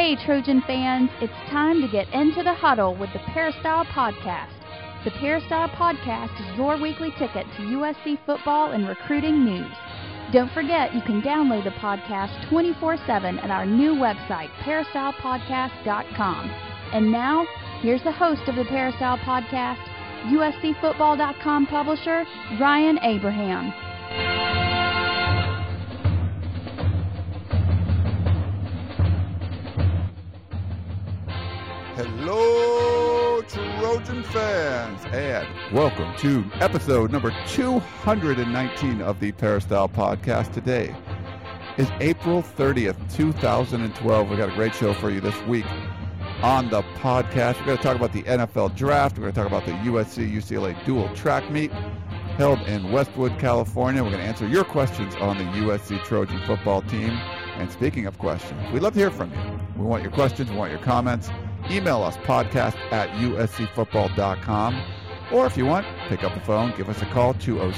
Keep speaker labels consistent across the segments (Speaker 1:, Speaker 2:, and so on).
Speaker 1: Hey, Trojan fans, it's time to get into the huddle with the Peristyle Podcast. The Peristyle Podcast is your weekly ticket to USC football and recruiting news. Don't forget, you can download the podcast 24/7 at our new website, peristylepodcast.com. And now, here's the host of the Peristyle Podcast, USCfootball.com publisher, Ryan Abraham.
Speaker 2: Hello, Trojan fans, and welcome to episode number 219 of the Peristyle Podcast. Today is April 30th, 2012. We got a great show for you this week on the podcast. We're going to talk about the NFL Draft. We're going to talk about the USC-UCLA dual track meet held in Westwood, California. We're going to answer your questions on the USC Trojan football team. And speaking of questions, we'd love to hear from you. We want your questions. We want your comments. Email us, podcast@uscfootball.com. Or if you want, pick up the phone, give us a call,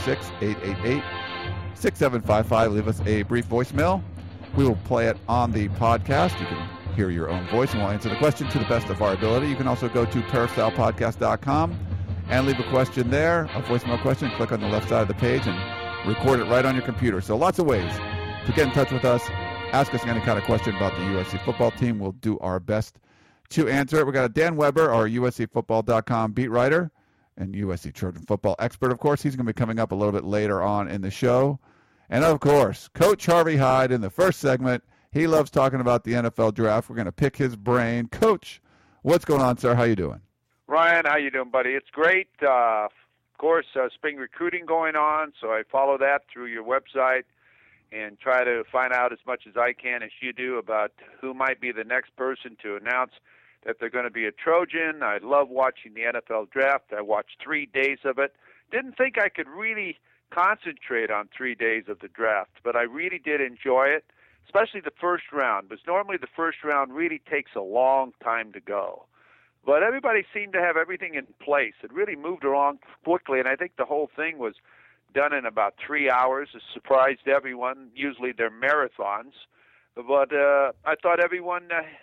Speaker 2: 206-888-6755. Leave us a brief voicemail. We will play it on the podcast. You can hear your own voice, and we'll answer the question to the best of our ability. You can also go to peristylepodcast.com and leave a question there, a voicemail question. Click on the left side of the page and record it right on your computer. So lots of ways to get in touch with us. Ask us any kind of question about the USC football team. We'll do our best to answer it. We got Dan Weber, our USCfootball.com beat writer and USC Trojan football expert, of course. He's going to be coming up a little bit later on in the show. And, of course, Coach Harvey Hyde in the first segment. He loves talking about the NFL Draft. We're going to pick his brain. Coach, what's going on, sir? How you doing?
Speaker 3: Ryan, how you doing, buddy? It's great. Of course, spring recruiting going on, so I follow that through your website and try to find out as much as I can, as you do, about who might be the next person to announce that they're going to be a Trojan. I love watching the NFL Draft. I watched 3 days of it. Didn't think I could really concentrate on 3 days of the draft, but I really did enjoy it, especially the first round, because normally the first round really takes a long time to go. But everybody seemed to have everything in place. It really moved along quickly, and I think the whole thing was done in about 3 hours. It surprised everyone. Usually they're marathons. But I thought everyone,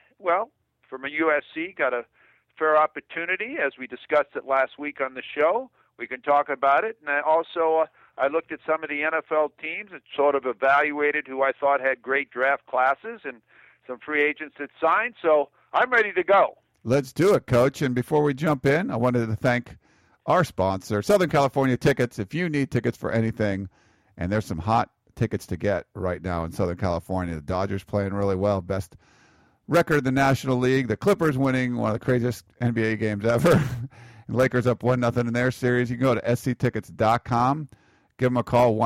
Speaker 3: from a USC, got a fair opportunity, as we discussed it last week on the show. We can talk about it. And I looked at some of the NFL teams and sort of evaluated who I thought had great draft classes and some free agents that signed. So I'm ready to go.
Speaker 2: Let's do it, Coach. And before we jump in, I wanted to thank our sponsor, Southern California Tickets. If you need tickets for anything, and there's some hot tickets to get right now in Southern California. The Dodgers playing really well, best record in the National League. The Clippers winning one of the craziest NBA games ever. And Lakers up 1-0 in their series. You can go to sctickets.com. Give them a call,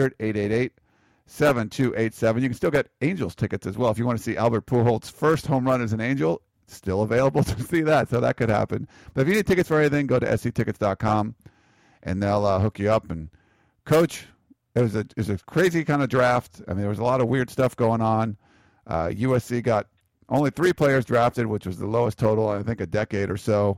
Speaker 2: 1-800-888-7287. You can still get Angels tickets as well. If you want to see Albert Pujols' first home run as an Angel, still available to see that, so that could happen. But if you need tickets for anything, go to sctickets.com, and they'll hook you up. And, Coach, it was a crazy kind of draft. I mean, there was a lot of weird stuff going on. USC got only 3 players drafted, which was the lowest total in, I think, a decade or so.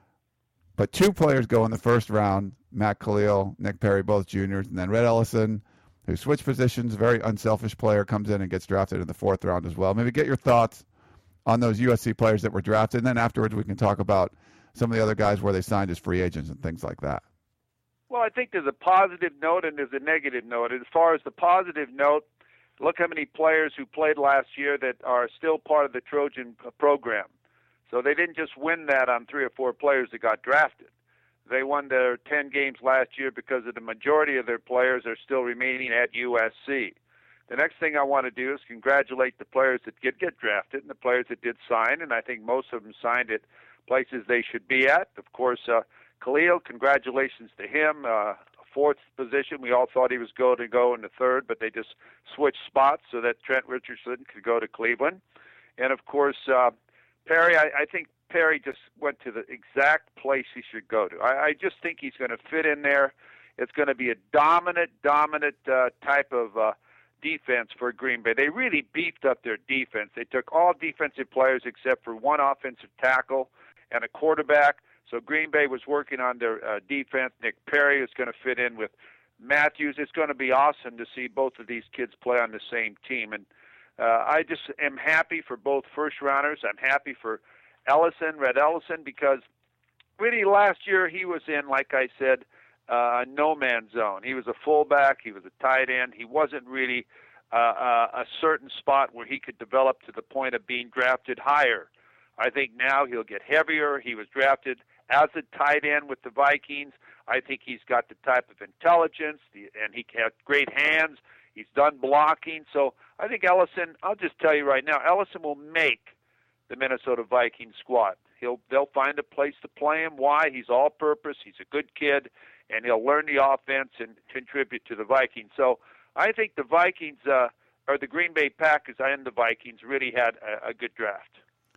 Speaker 2: But 2 players go in the first round, Matt Khalil, Nick Perry, both juniors, and then Red Ellison, who switched positions, very unselfish player, comes in and gets drafted in the 4th round as well. Maybe get your thoughts on those USC players that were drafted, and then afterwards we can talk about some of the other guys where they signed as free agents and things like that.
Speaker 3: Well, I think there's a positive note and there's a negative note. As far as the positive note, look how many players who played last year that are still part of the Trojan program. So they didn't just win that on 3 or 4 players that got drafted. They won their 10 games last year because of the majority of their players are still remaining at USC. The next thing I want to do is congratulate the players that did get drafted and the players that did sign, and I think most of them signed at places they should be at. Of course, Khalil, congratulations to him. 4th position. We all thought he was going to go in the 3rd, but they just switched spots so that Trent Richardson could go to Cleveland. And, of course, Perry, I think Perry just went to the exact place he should go to. I just think he's going to fit in there. It's going to be a dominant type of defense for Green Bay. They really beefed up their defense. They took all defensive players except for 1 offensive tackle and a quarterback. So Green Bay was working on their defense. Nick Perry is going to fit in with Matthews. It's going to be awesome to see both of these kids play on the same team. And I just am happy for both first-rounders. I'm happy for Red Ellison, because really last year he was in, like I said, a no-man's zone. He was a fullback. He was a tight end. He wasn't really a certain spot where he could develop to the point of being drafted higher. I think now he'll get heavier. He was drafted as a tight end with the Vikings. I think he's got the type of intelligence, and he has great hands. He's done blocking. So I think Ellison, I'll just tell you right now, Ellison will make the Minnesota Vikings squad. They'll find a place to play him. Why? He's all-purpose. He's a good kid, and he'll learn the offense and contribute to the Vikings. So I think the Vikings, or the Green Bay Packers and the Vikings, really had a good draft.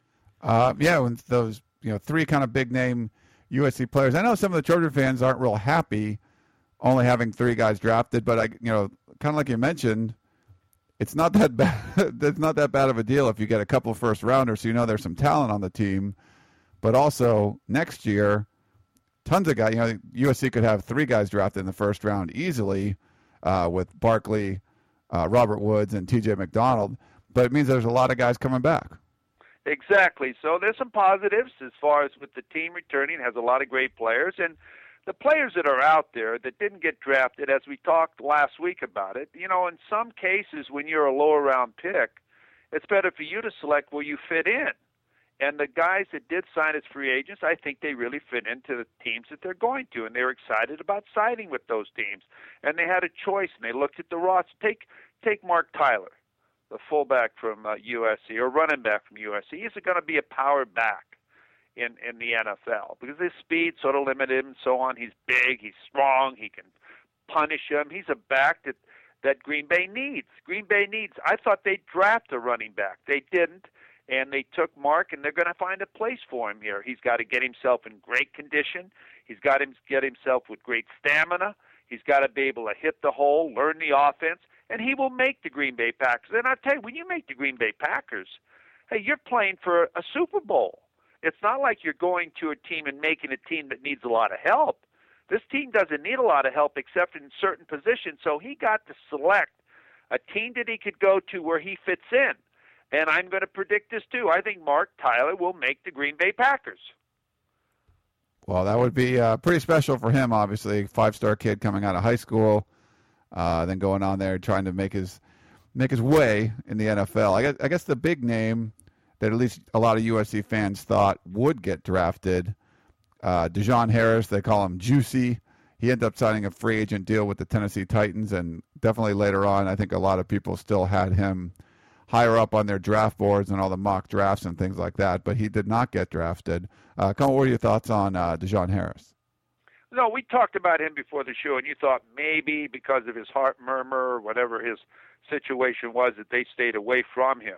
Speaker 2: When those three kind of big-name USC players. I know some of the Trojan fans aren't real happy only having three guys drafted, but kind of like you mentioned, it's not that bad. It's not that bad of a deal if you get a couple first-rounders, so there's some talent on the team. But also next year, tons of guys. USC could have three guys drafted in the first round easily, with Barkley, Robert Woods, and T.J. McDonald. But it means there's a lot of guys coming back.
Speaker 3: Exactly. So there's some positives as far as with the team returning. Has a lot of great players, and the players that are out there that didn't get drafted, as we talked last week about it, in some cases when you're a lower round pick, it's better for you to select where you fit in. And the guys that did sign as free agents, I think they really fit into the teams that they're going to, and they're excited about signing with those teams. And they had a choice, and they looked at the roster. Take Mark Tyler, the fullback from USC, or running back from USC. He's going to be a power back in the NFL because his speed sort of limited him and so on. He's big, he's strong, he can punish him. He's a back that Green Bay needs. I thought they'd draft a running back. They didn't. And they took Mark, and they're going to find a place for him here. He's got to get himself in great condition. He's got to get himself with great stamina. He's got to be able to hit the hole, learn the offense, and he will make the Green Bay Packers. And I'll tell you, when you make the Green Bay Packers, hey, you're playing for a Super Bowl. It's not like you're going to a team and making a team that needs a lot of help. This team doesn't need a lot of help except in certain positions, so he got to select a team that he could go to where he fits in. And I'm going to predict this, too. I think Mark Tyler will make the Green Bay Packers.
Speaker 2: Well, that would be pretty special for him, obviously. 5-star kid coming out of high school, then going on there trying to make his way in the NFL. I guess the big name that at least a lot of USC fans thought would get drafted, Dejon Harris, they call him Juicy. He ended up signing a free agent deal with the Tennessee Titans, and definitely later on, I think a lot of people still had him higher up on their draft boards and all the mock drafts and things like that, but he did not get drafted. What were your thoughts on Dejon Harris?
Speaker 3: No, we talked about him before the show, and you thought maybe because of his heart murmur or whatever his situation was that they stayed away from him.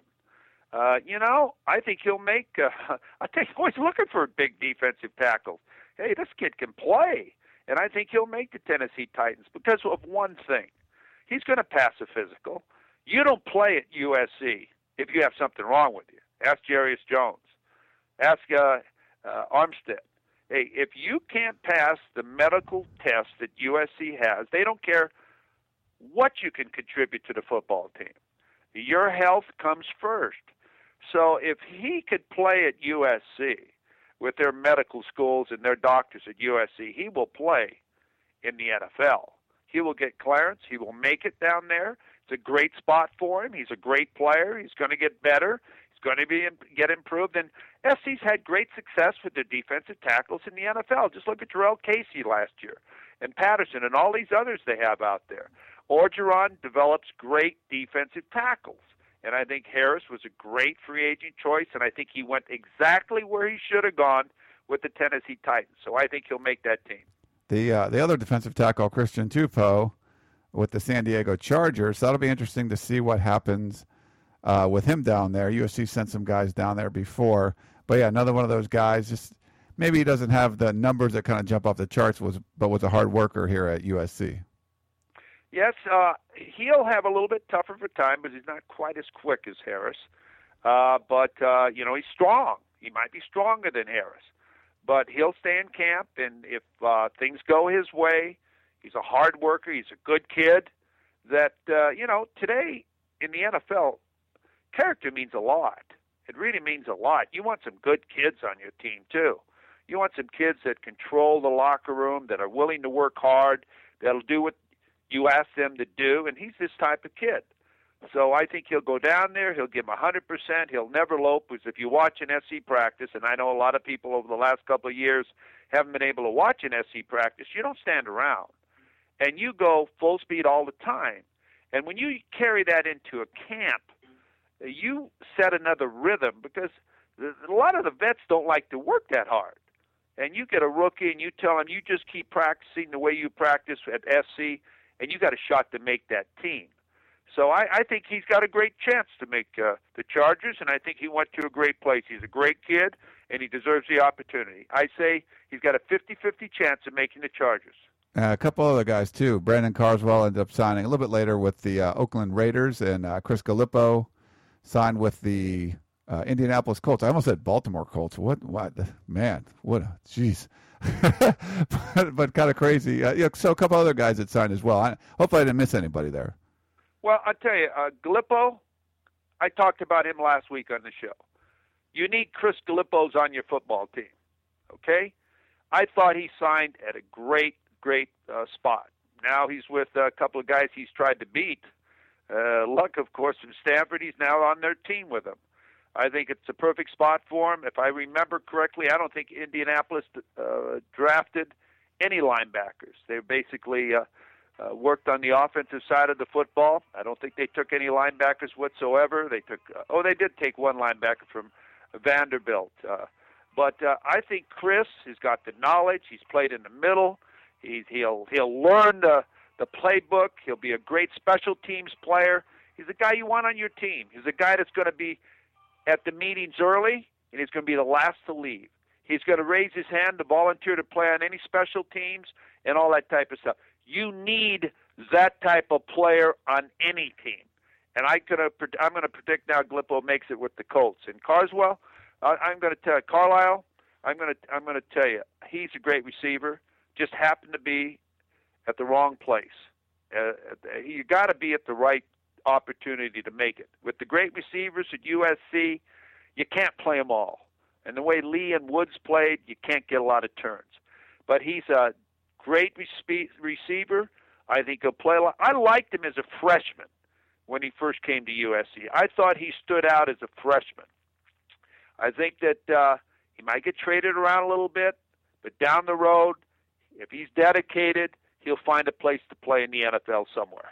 Speaker 3: I think he'll make I think he's always looking for big defensive tackles. Hey, this kid can play, and I think he'll make the Tennessee Titans because of one thing. He's going to pass a physical. You don't play at USC if you have something wrong with you. Ask Jarius Jones. Ask Armstead. Hey, if you can't pass the medical test that USC has, they don't care what you can contribute to the football team. Your health comes first. So if he could play at USC with their medical schools and their doctors at USC, he will play in the NFL. He will get clearance. He will make it down there. It's a great spot for him. He's a great player. He's going to get better. He's going to get improved. And SC's had great success with their defensive tackles in the NFL. Just look at Jarrell Casey last year and Patterson and all these others they have out there. Orgeron develops great defensive tackles. And I think Harris was a great free agent choice, and I think he went exactly where he should have gone with the Tennessee Titans. So I think he'll make that team.
Speaker 2: The other defensive tackle, Christian Tupou, with the San Diego Chargers. That'll be interesting to see what happens with him down there. USC sent some guys down there before. But, yeah, another one of those guys. Just maybe he doesn't have the numbers that kind of jump off the charts, but was a hard worker here at USC.
Speaker 3: Yes, he'll have a little bit tougher of a time, but he's not quite as quick as Harris. But he's strong. He might be stronger than Harris. But he'll stay in camp, and if things go his way, he's a hard worker. He's a good kid. That, today in the NFL, character means a lot. It really means a lot. You want some good kids on your team, too. You want some kids that control the locker room, that are willing to work hard, that'll do what you ask them to do, and he's this type of kid. So I think he'll go down there, he'll give him 100%, he'll never lope, because if you watch an SC practice, and I know a lot of people over the last couple of years haven't been able to watch an SC practice, you don't stand around. And you go full speed all the time. And when you carry that into a camp, you set another rhythm, because a lot of the vets don't like to work that hard. And you get a rookie and you tell him, you just keep practicing the way you practice at SC, and you got a shot to make that team. So I think he's got a great chance to make the Chargers, and I think he went to a great place. He's a great kid, and he deserves the opportunity. I say he's got a 50-50 chance of making the Chargers.
Speaker 2: A couple other guys, too. Brandon Carswell ended up signing a little bit later with the Oakland Raiders, and Chris Gallipo signed with the Indianapolis Colts. I almost said Baltimore Colts. What? Man, what? Jeez. but kind of crazy. So a couple other guys that signed as well. Hopefully I didn't miss anybody there.
Speaker 3: Well, I'll tell you, Gallipo, I talked about him last week on the show. You need Chris Gallipos on your football team, okay? I thought he signed at a great spot. Now he's with a couple of guys he's tried to beat. Luck, of course, from Stanford, he's now on their team with him. I think it's a perfect spot for him. If I remember correctly, I don't think Indianapolis drafted any linebackers. They basically worked on the offensive side of the football. I don't think they took any linebackers whatsoever. They took they did take one linebacker from Vanderbilt. But I think Chris has got the knowledge. He's played in the middle. He'll learn the playbook. He'll be a great special teams player. He's a guy you want on your team. He's a guy that's going to be at the meetings early, and he's going to be the last to leave. He's going to raise his hand to volunteer to play on any special teams and all that type of stuff. You need that type of player on any team. And I'm going to predict now Gallipo makes it with the Colts. And Carswell, I'm going to tell Carlisle, I'm going to tell you, he's a great receiver. Just happened to be at the wrong place. You got to be at the right opportunity to make it. With the great receivers at USC, you can't play them all. And the way Lee and Woods played, you can't get a lot of turns. But he's a great receiver. I think he'll play a lot. I liked him as a freshman when he first came to USC. I thought he stood out as a freshman. I think that he might get traded around a little bit, but down the road, if he's dedicated, he'll find a place to play in the NFL somewhere.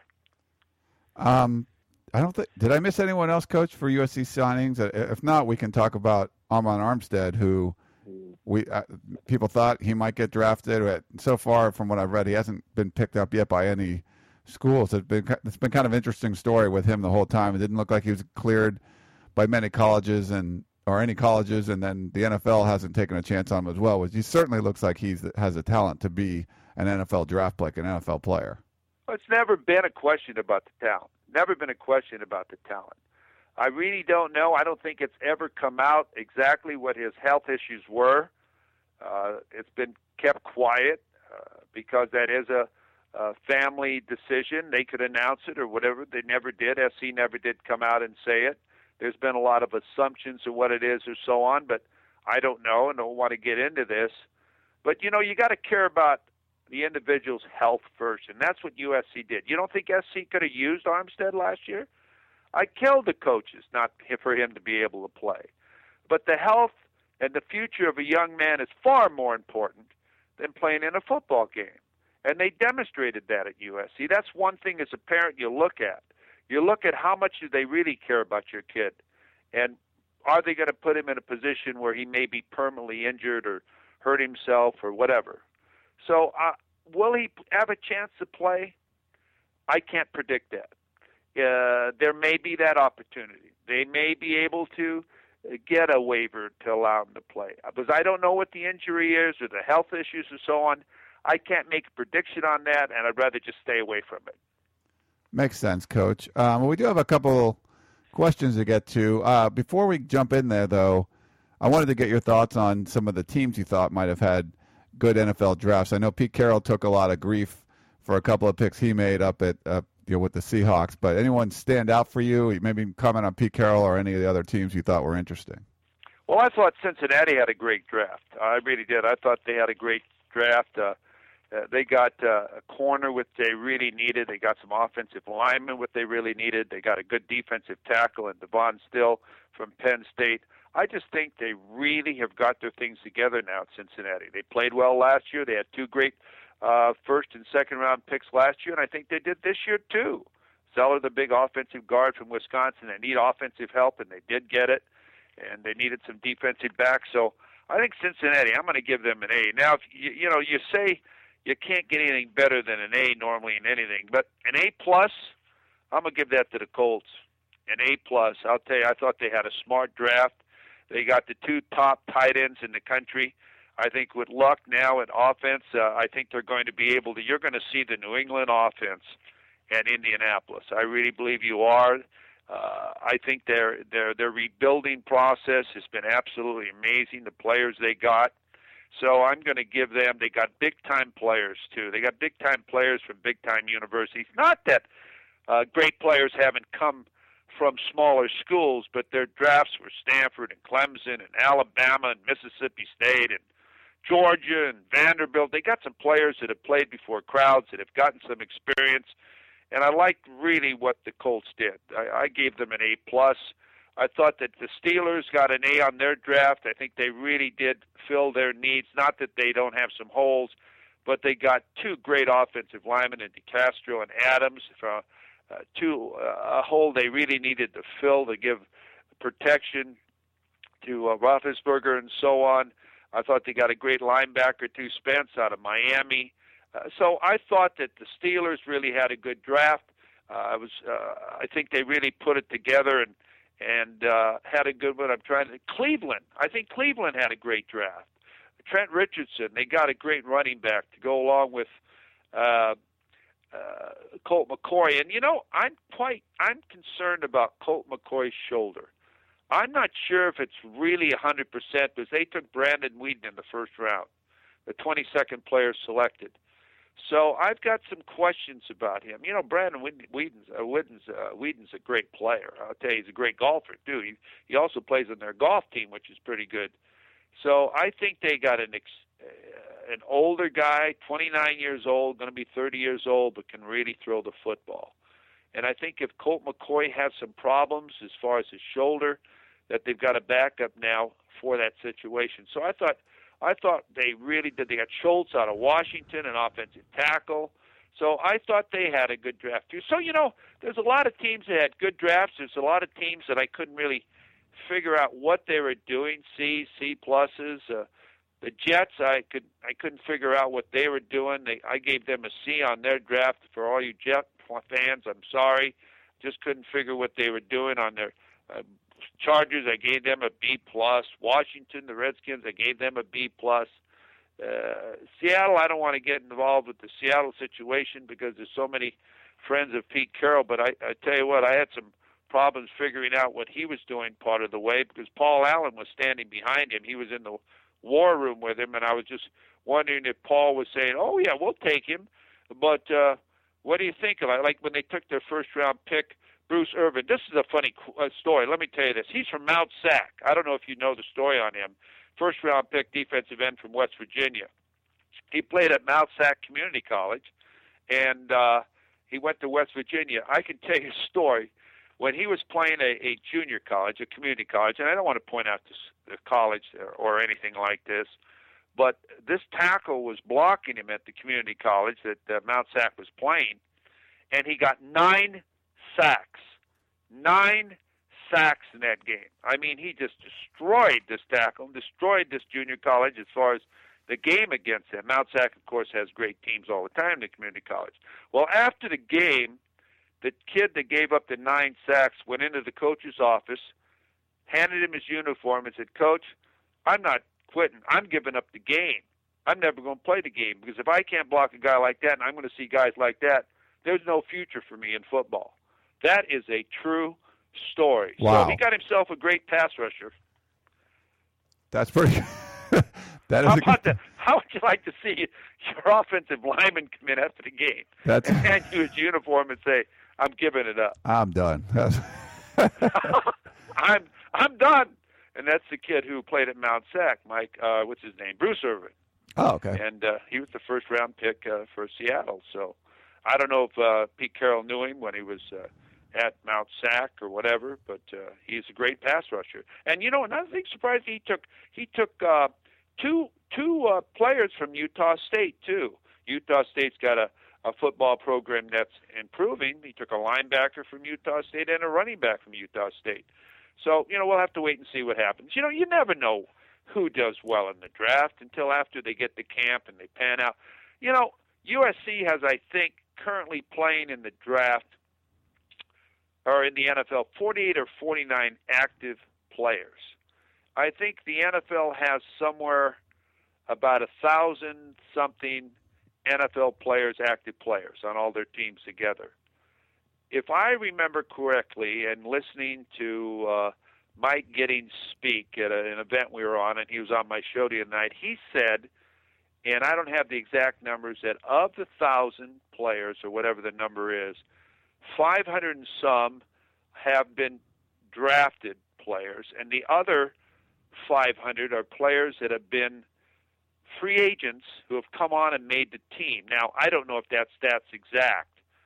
Speaker 2: I don't think. Did I miss anyone else, Coach, for USC signings? If not, we can talk about Amon Armstead, who people thought he might get drafted. So far, from what I've read, he hasn't been picked up yet by any schools. It's been kind of an interesting story with him the whole time. It didn't look like he was cleared by many colleges or any colleges, and then the NFL hasn't taken a chance on him as well. Which he certainly looks like he has a talent to be an NFL draft pick, an NFL player.
Speaker 3: Well, it's never been a question about the talent. Never been a question about the talent. I really don't know. I don't think it's ever come out exactly what his health issues were. It's been kept quiet because that is a family decision. They could announce it or whatever. They never did. SC never did come out and say it. There's been a lot of assumptions of what it is or so on, but I don't know and don't want to get into this. But, you got to care about the individual's health first, and that's what USC did. You don't think SC could have used Armstead last year? I killed the coaches not for him to be able to play. But the health and the future of a young man is far more important than playing in a football game. And they demonstrated that at USC. That's one thing as a parent you look at. You look at how much do they really care about your kid, and are they going to put him in a position where he may be permanently injured or hurt himself or whatever. So will he have a chance to play? I can't predict that. There may be that opportunity. They may be able to get a waiver to allow him to play. Because I don't know what the injury is or the health issues and so on. I can't make a prediction on that, and I'd rather just stay away from it.
Speaker 2: Makes sense, Coach. We do have a couple questions to get to. Before we jump in there, though, I wanted to get your thoughts on some of the teams you thought might have had good NFL drafts. I know Pete Carroll took a lot of grief for a couple of picks he made up at with the Seahawks. But anyone stand out for you? Maybe comment on Pete Carroll or any of the other teams you thought were interesting.
Speaker 3: Well, I thought Cincinnati had a great draft. I really did. I thought they had a great draft. They got a corner which they really needed. They got some offensive linemen what they really needed. They got a good defensive tackle in Devon Still from Penn State. I just think they really have got their things together now at Cincinnati. They played well last year. They had two great first and second round picks last year, and I think they did this year too. Zeller, the big offensive guard from Wisconsin, they need offensive help, and they did get it. And they needed some defensive backs. So I think Cincinnati, I'm going to give them an A. Now, if you say you can't get anything better than an A normally in anything, but an A+, I'm going to give that to the Colts. An A+. I'll tell you, I thought they had a smart draft. They got the two top tight ends in the country. I think with luck now in offense, I think they're going to be able to – you're going to see the New England offense at Indianapolis. I really believe you are. I think their rebuilding process has been absolutely amazing, the players they got. So I'm going to give them, they got big-time players, too. They got big-time players from big-time universities. Not that great players haven't come from smaller schools, but their drafts were Stanford and Clemson and Alabama and Mississippi State and Georgia and Vanderbilt. They got some players that have played before crowds, that have gotten some experience. And I liked really what the Colts did. I gave them an A+. I thought that the Steelers got an A on their draft. I think they really did fill their needs. Not that they don't have some holes, but they got two great offensive linemen in DeCastro and Adams, for a hole they really needed to fill to give protection to Roethlisberger and so on. I thought they got a great linebacker, too, Spence, out of Miami. So I thought that the Steelers really had a good draft. I think they really put it together and had a good one. Cleveland. I think Cleveland had a great draft. Trent Richardson. They got a great running back to go along with Colt McCoy. And I'm concerned about Colt McCoy's shoulder. I'm not sure if it's really 100% because they took Brandon Weeden in the first round, the 22nd player selected. So I've got some questions about him. Brandon Weeden's a great player. I'll tell you, he's a great golfer too. He also plays on their golf team, which is pretty good. So I think they got an older guy, 29 years old, going to be 30 years old, but can really throw the football. And I think if Colt McCoy has some problems as far as his shoulder, that they've got a backup now for that situation. So I thought they really did. They got Schultz out of Washington, an offensive tackle. So I thought they had a good draft too. So, there's a lot of teams that had good drafts. There's a lot of teams that I couldn't really figure out what they were doing, C pluses. The Jets, I couldn't figure out what they were doing. I gave them a C on their draft. For all you Jet fans, I'm sorry. Just couldn't figure what they were doing on their Chargers, I gave them a B+. Washington, the Redskins, I gave them a B+. Seattle, I don't want to get involved with the Seattle situation because there's so many friends of Pete Carroll. But I tell you what, I had some problems figuring out what he was doing part of the way because Paul Allen was standing behind him. He was in the war room with him, and I was just wondering if Paul was saying, "Oh yeah, we'll take him," but what do you think of it? Like when they took their first-round pick, Bruce Irvin. This is a funny story. Let me tell you this. He's from Mount Sac. I don't know if you know the story on him. First-round pick defensive end from West Virginia. He played at Mount Sac Community College, and he went to West Virginia. I can tell you a story. When he was playing a junior college, a community college, and I don't want to point out the college or anything like this, but this tackle was blocking him at the community college that Mount Sac was playing, and he got 9 sacks. 9 sacks in that game. I mean, he just destroyed this tackle, destroyed this junior college as far as the game against him. Mount Sac, of course, has great teams all the time in the community college. Well, after the game, the kid that gave up the 9 sacks went into the coach's office, handed him his uniform, and said, "Coach, I'm not quitting. I'm giving up the game. I'm never going to play the game because if I can't block a guy like that and I'm going to see guys like that, there's no future for me in football." That is a true story.
Speaker 2: Wow.
Speaker 3: So he got himself a great pass rusher.
Speaker 2: That's pretty. That is
Speaker 3: How would you like to see your offensive lineman come in after the game and hand you his uniform and say, "I'm giving it up.
Speaker 2: I'm done."
Speaker 3: I'm done. And that's the kid who played at Mount Sac, Mike. What's his name? Bruce Irvin.
Speaker 2: Oh, okay.
Speaker 3: And he was the first-round pick for Seattle. So I don't know if Pete Carroll knew him when he was at Mount Sac or whatever, but he's a great pass rusher. And another thing surprising, he took two players from Utah State too. Utah State's got a football program that's improving. He took a linebacker from Utah State and a running back from Utah State. So, we'll have to wait and see what happens. You never know who does well in the draft until after they get to camp and they pan out. USC has, I think, currently playing in the draft or in the NFL 48 or 49 active players. I think the NFL has somewhere about 1,000-something NFL players, active players, on all their teams together. If I remember correctly, and listening to Mike Giddings speak at an event we were on, and he was on my show the other night, he said, and I don't have the exact numbers, that of the 1,000 players, or whatever the number is, 500 and some have been drafted players, and the other 500 are players that have been free agents who have come on and made the team. Now, I don't know if that stat's exact.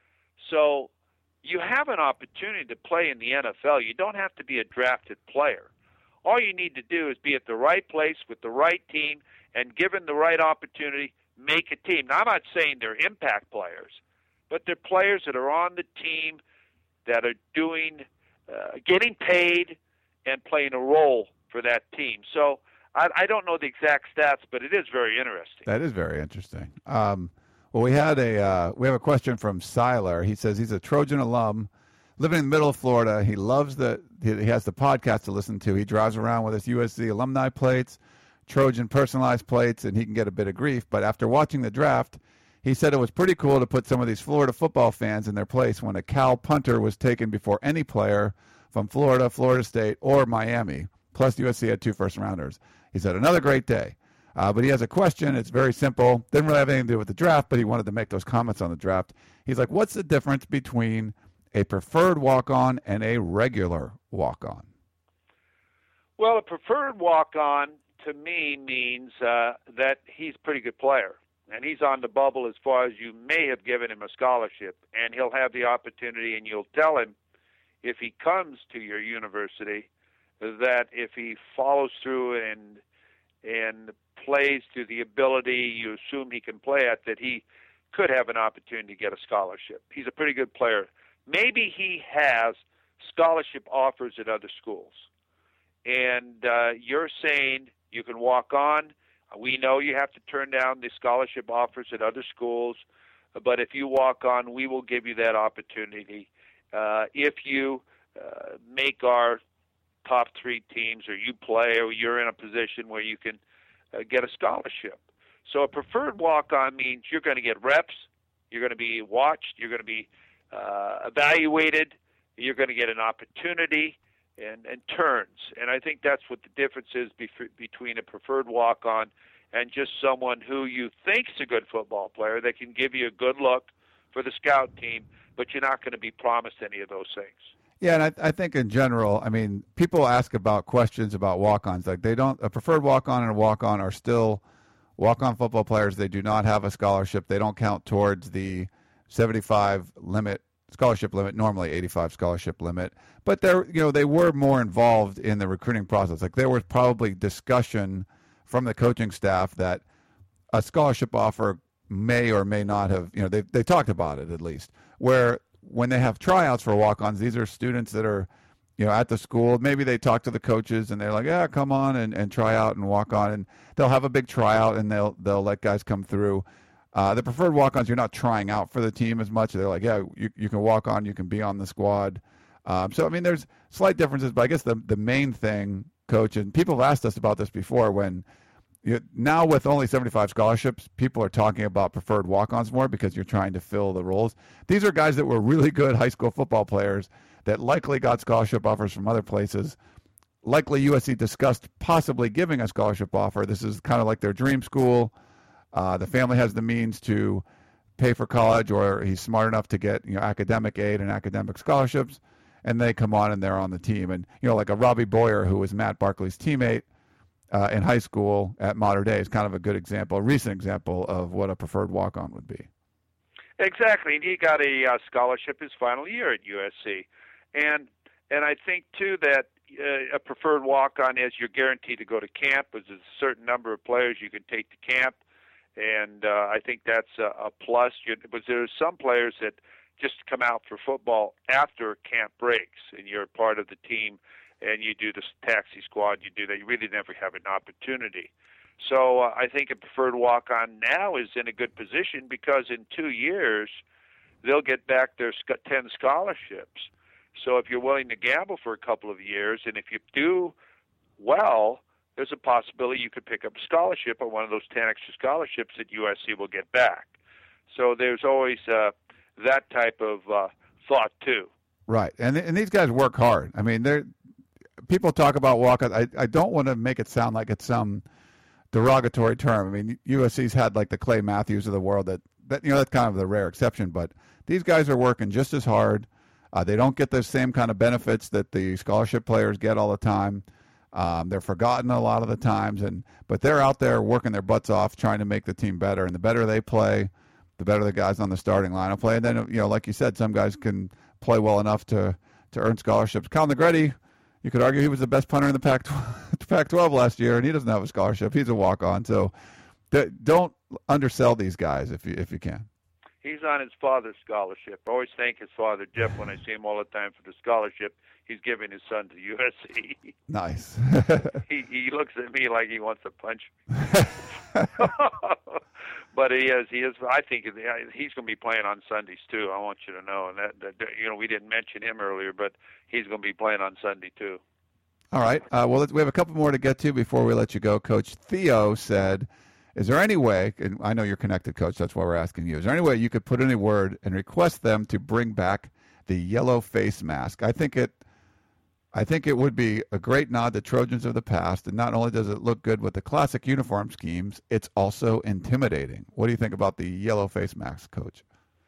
Speaker 3: So you have an opportunity to play in the NFL. You don't have to be a drafted player. All you need to do is be at the right place with the right team, and given the right opportunity, make a team. Now, I'm not saying they're impact players, but they're players that are on the team that are getting paid and playing a role for that team. So I don't know the exact stats, but it is very interesting.
Speaker 2: That is very interesting. Well, we have a question from Siler. He says he's a Trojan alum, living in the middle of Florida. He loves he has the podcast to listen to. He drives around with his USC alumni plates, Trojan personalized plates, and he can get a bit of grief. But after watching the draft, he said it was pretty cool to put some of these Florida football fans in their place when a Cal punter was taken before any player from Florida, Florida State, or Miami. Plus, USC had 2 first-rounders. He said, another great day. But he has a question. It's very simple. Didn't really have anything to do with the draft, but he wanted to make those comments on the draft. He's like, what's the difference between a preferred walk-on and a regular walk-on?
Speaker 3: Well, a preferred walk-on to me means that he's a pretty good player. And he's on the bubble as far as you may have given him a scholarship. And he'll have the opportunity, and you'll tell him if he comes to your university that if he follows through and plays to the ability you assume he can play at, that he could have an opportunity to get a scholarship. He's a pretty good player. Maybe he has scholarship offers at other schools. And you're saying you can walk on. We know you have to turn down the scholarship offers at other schools, but if you walk on, we will give you that opportunity. If you make our top 3 teams, or you play, or you're in a position where you can get a scholarship. So a preferred walk-on means you're going to get reps, you're going to be watched, you're going to be evaluated, you're going to get an opportunity and turns. And I think that's what the difference is between a preferred walk-on and just someone who you think's a good football player that can give you a good look for the scout team, but you're not going to be promised any of those things.
Speaker 2: Yeah, and I think in general, I mean, people ask about questions about walk-ons. Like a preferred walk-on and a walk-on are still walk-on football players. They do not have a scholarship. They don't count towards the 75 scholarship limit, normally 85 scholarship limit. But they were more involved in the recruiting process. Like there was probably discussion from the coaching staff that a scholarship offer may or may not have, they talked about it at least, where when they have tryouts for walk-ons, these are students that are, at the school. Maybe they talk to the coaches and they're like, yeah, come on and try out and walk on. And they'll have a big tryout and they'll let guys come through. The preferred walk-ons, you're not trying out for the team as much. They're like, yeah, you can walk on, you can be on the squad. So, I mean, there's slight differences, but I guess the main thing, Coach, and people have asked us about this before, when now with only 75 scholarships, people are talking about preferred walk-ons more because you're trying to fill the roles. These are guys that were really good high school football players that likely got scholarship offers from other places. Likely USC discussed possibly giving a scholarship offer. This is kind of like their dream school. The family has the means to pay for college, or he's smart enough to get academic aid and academic scholarships, and they come on and they're on the team. And like a Robbie Boyer, who was Matt Barkley's teammate in high school at Mater Dei, is kind of a good example, a recent example of what a preferred walk-on would be.
Speaker 3: Exactly, and he got a scholarship his final year at USC, and I think too that a preferred walk-on is you're guaranteed to go to camp. There's a certain number of players you can take to camp, and I think that's a plus. But there's some players that just come out for football after camp breaks, and you're part of the team, and you do the taxi squad. You do that. You really never have an opportunity. So I think a preferred walk-on now is in a good position because in 2 years they'll get back their 10 scholarships. So if you're willing to gamble for a couple of years, and if you do well, there's a possibility you could pick up a scholarship on one of those 10 extra scholarships that USC will get back. So there's always that type of thought too.
Speaker 2: Right, and these guys work hard. I mean, people talk about walk-ons. I don't want to make it sound like it's some derogatory term. I mean, USC's had like the Clay Matthews of the world that that's kind of the rare exception, but these guys are working just as hard. They don't get the same kind of benefits that the scholarship players get all the time. They're forgotten a lot of the times, but they're out there working their butts off trying to make the team better. And the better they play, the better the guys on the starting lineup play. And then, like you said, some guys can play well enough to earn scholarships. Cal Negretti, you could argue he was the best punter in the Pac-12 last year, and he doesn't have a scholarship. He's a walk-on. So don't undersell these guys if you can.
Speaker 3: He's on his father's scholarship. I always thank his father, Jeff, when I see him all the time for the scholarship. He's giving his son to USC.
Speaker 2: Nice.
Speaker 3: he looks at me like he wants to punch me. But he is. I think he's going to be playing on Sundays too. I want you to know, and that we didn't mention him earlier, but he's going to be playing on Sunday too.
Speaker 2: All right. Well, we have a couple more to get to before we let you go. Coach Theo said, is there any way, and I know you're connected, Coach, that's why we're asking you, is there any way you could put in a word and request them to bring back the yellow face mask? I think it would be a great nod to Trojans of the past, and not only does it look good with the classic uniform schemes, it's also intimidating. What do you think about the yellow face mask, Coach?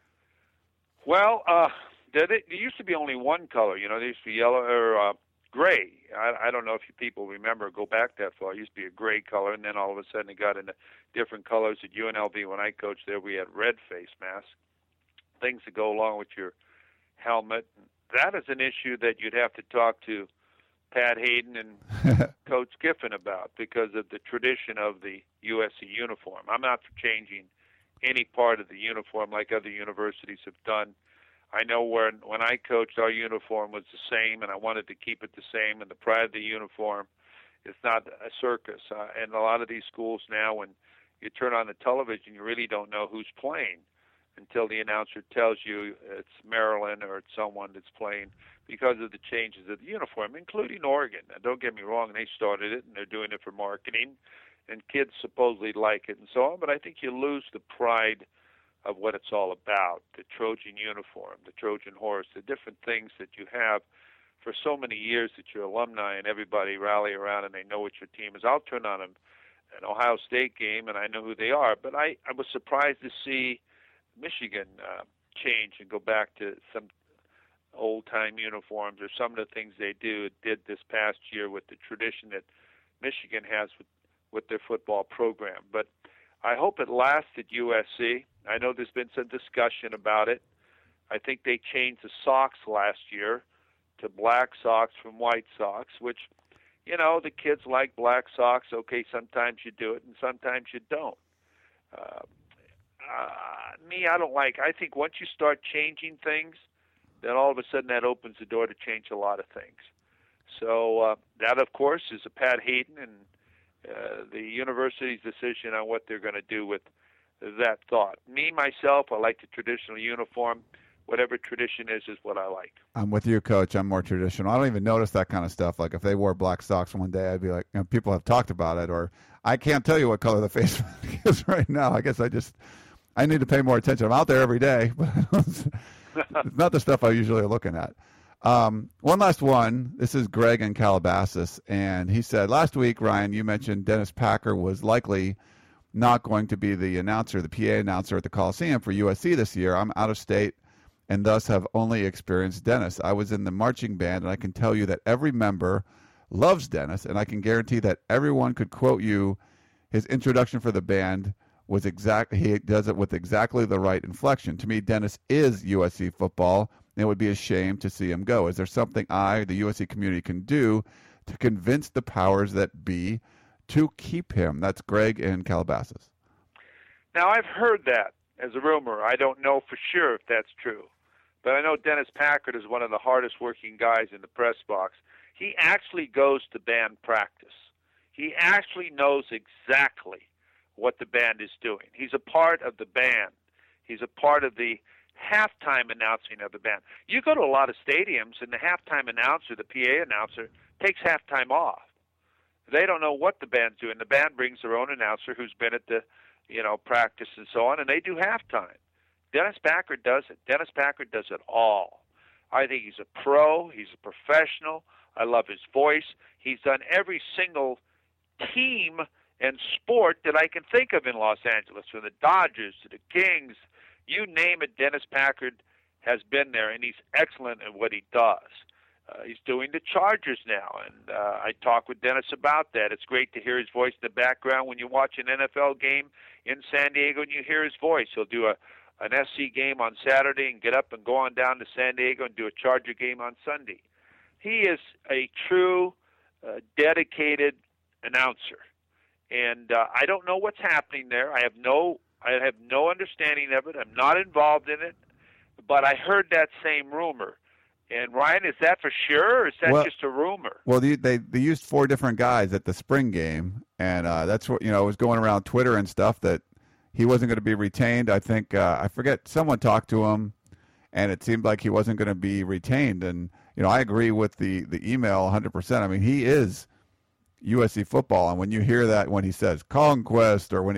Speaker 3: Well, there used to be only one color. There used to be yellow or gray. I don't know if you people remember, go back that far. It used to be a gray color, and then all of a sudden it got into different colors. At UNLV, when I coached there, we had red face masks, things that go along with your helmet. That is an issue that you'd have to talk to Pat Hayden and Coach Giffen about because of the tradition of the USC uniform. I'm not for changing any part of the uniform like other universities have done. I know when I coached, our uniform was the same, and I wanted to keep it the same, and the pride of the uniform is not a circus. And a lot of these schools now, when you turn on the television, you really don't know who's playing until the announcer tells you it's Maryland or it's someone that's playing because of the changes of the uniform, including Oregon. Now, don't get me wrong, they started it, and they're doing it for marketing, and kids supposedly like it and so on, but I think you lose the pride of what it's all about, the Trojan uniform, the Trojan horse, the different things that you have for so many years that your alumni and everybody rally around and they know what your team is. I'll turn on an Ohio State game, and I know who they are, but I was surprised to see Michigan change and go back to some old-time uniforms or some of the things they did this past year with the tradition that Michigan has with their football program. But I hope it lasts at USC. I know there's been some discussion about it. I think they changed the socks last year to black socks from white socks, which, the kids like black socks. Okay, sometimes you do it and sometimes you don't. I don't like. I think once you start changing things, then all of a sudden that opens the door to change a lot of things. So that, of course, is a Pat Hayden and the university's decision on what they're going to do with that thought. Me, myself, I like the traditional uniform. Whatever tradition is what I like. I'm
Speaker 2: with you, Coach. I'm more traditional. I don't even notice that kind of stuff. Like if they wore black socks one day, I'd be like, people have talked about it, or I can't tell you what color the face mask is right now. I guess I need to pay more attention. I'm out there every day, but it's not the stuff I usually are looking at. One last one. This is Greg in Calabasas, and he said, last week, Ryan, you mentioned Dennis Packer was likely not going to be the announcer, the PA announcer at the Coliseum for USC this year. I'm out of state and thus have only experienced Dennis. I was in the marching band, and I can tell you that every member loves Dennis, and I can guarantee that everyone could quote you his introduction for the band was he does it with exactly the right inflection. To me, Dennis is USC football, and it would be a shame to see him go. Is there something the USC community, can do to convince the powers that be to keep him? That's Greg in Calabasas.
Speaker 3: Now, I've heard that as a rumor. I don't know for sure if that's true. But I know Dennis Packard is one of the hardest working guys in the press box. He actually goes to band practice. He actually knows exactly what the band is doing. He's a part of the band. He's a part of the halftime announcing of the band. You go to a lot of stadiums, and the halftime announcer, the PA announcer, takes halftime off. They don't know what the band's doing. The band brings their own announcer who's been at the, practice and so on, and they do halftime. Dennis Packard does it. Dennis Packard does it all. I think he's a pro. He's a professional. I love his voice. He's done every single team and sport that I can think of in Los Angeles, from the Dodgers to the Kings. You name it, Dennis Packard has been there, and he's excellent at what he does. He's doing the Chargers now, and I talk with Dennis about that. It's great to hear his voice in the background when you watch an NFL game in San Diego and you hear his voice. He'll do an SC game on Saturday and get up and go on down to San Diego and do a Charger game on Sunday. He is a true, dedicated announcer, and I don't know what's happening there. I have no understanding of it. I'm not involved in it, but I heard that same rumor. And Ryan, is that for sure, or is that just a rumor?
Speaker 2: Well, they used 4 different guys at the spring game, and that's what was going around Twitter and stuff, that he wasn't going to be retained. I think I forget, someone talked to him, and it seemed like he wasn't going to be retained. And I agree with the email 100%. I mean, he is USC football, and when you hear that, when he says Conquest, or when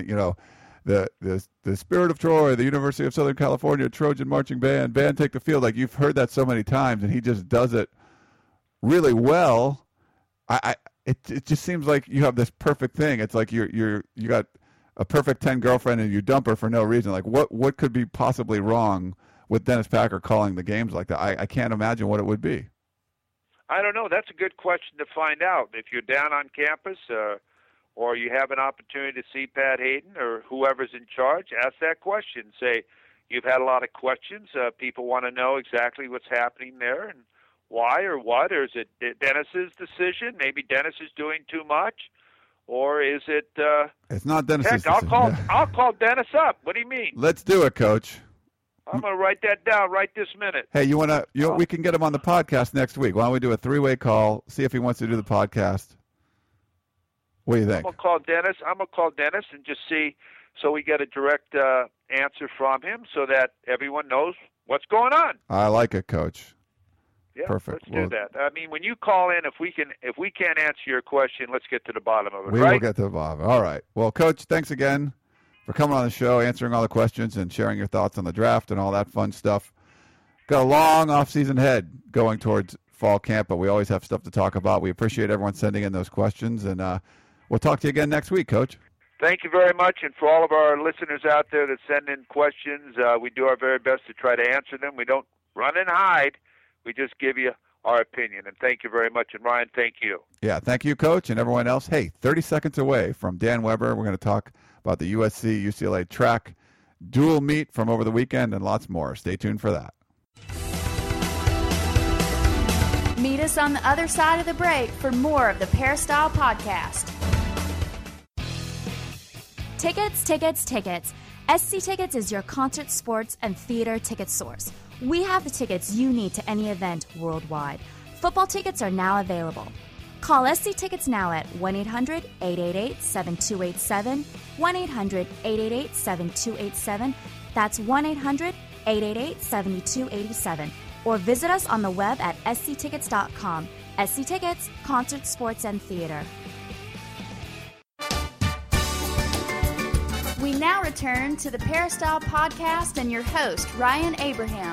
Speaker 2: the Spirit of Troy, the University of Southern California Trojan Marching Band take the field, like, you've heard that so many times, and he just does it really well. It just seems like you have this perfect thing. It's like you got a perfect 10 girlfriend and you dump her for no reason. Like, what could be possibly wrong with Dennis Packard calling the games like that? I can't imagine what it would be.
Speaker 3: I don't know. That's a good question to find out. If you're down on campus, or you have an opportunity to see Pat Hayden or whoever's in charge, ask that question. Say, you've had a lot of questions. People want to know exactly what's happening there and why or what. Or is it Dennis's decision? Maybe Dennis is doing too much. Or is it...
Speaker 2: it's not Dennis's
Speaker 3: decision.
Speaker 2: Yeah.
Speaker 3: I'll call Dennis up. What do you mean?
Speaker 2: Let's do it, Coach.
Speaker 3: I'm going to write that down right this minute.
Speaker 2: Hey, we can get him on the podcast next week. Why don't we do a 3-way call, see if he wants to do the podcast? What do you think?
Speaker 3: I'm going to call Dennis and just see, so we get a direct answer from him so that everyone knows what's going on.
Speaker 2: I like it, Coach.
Speaker 3: Yeah,
Speaker 2: perfect.
Speaker 3: Let's do that. I mean, when you call in, if we can't answer your question, let's get to the bottom of it,
Speaker 2: We will get to the bottom. All right. Well, Coach, thanks again for coming on the show, answering all the questions, and sharing your thoughts on the draft and all that fun stuff. Got a long off-season ahead going towards fall camp, but we always have stuff to talk about. We appreciate everyone sending in those questions, and we'll talk to you again next week, Coach.
Speaker 3: Thank you very much, and for all of our listeners out there that send in questions, we do our very best to try to answer them. We don't run and hide. We just give you our opinion, and thank you very much. And Ryan, thank you.
Speaker 2: Yeah, thank you, Coach, and everyone else. Hey, 30 seconds away from Dan Weber, we're going to talk about the USC-UCLA track dual meet from over the weekend and lots more. Stay tuned for that.
Speaker 1: Meet us on the other side of the break for more of the Peristyle Podcast. Tickets, tickets, tickets. SC Tickets is your concert, sports, and theater ticket source. We have the tickets you need to any event worldwide. Football tickets are now available. Call SC Tickets now at 1-800-888-7287, 1-800-888-7287. That's 1-800-888-7287. Or visit us on the web at sctickets.com. SC Tickets, concert, sports, and theater. We now return to the Peristyle Podcast and your host, Ryan Abraham.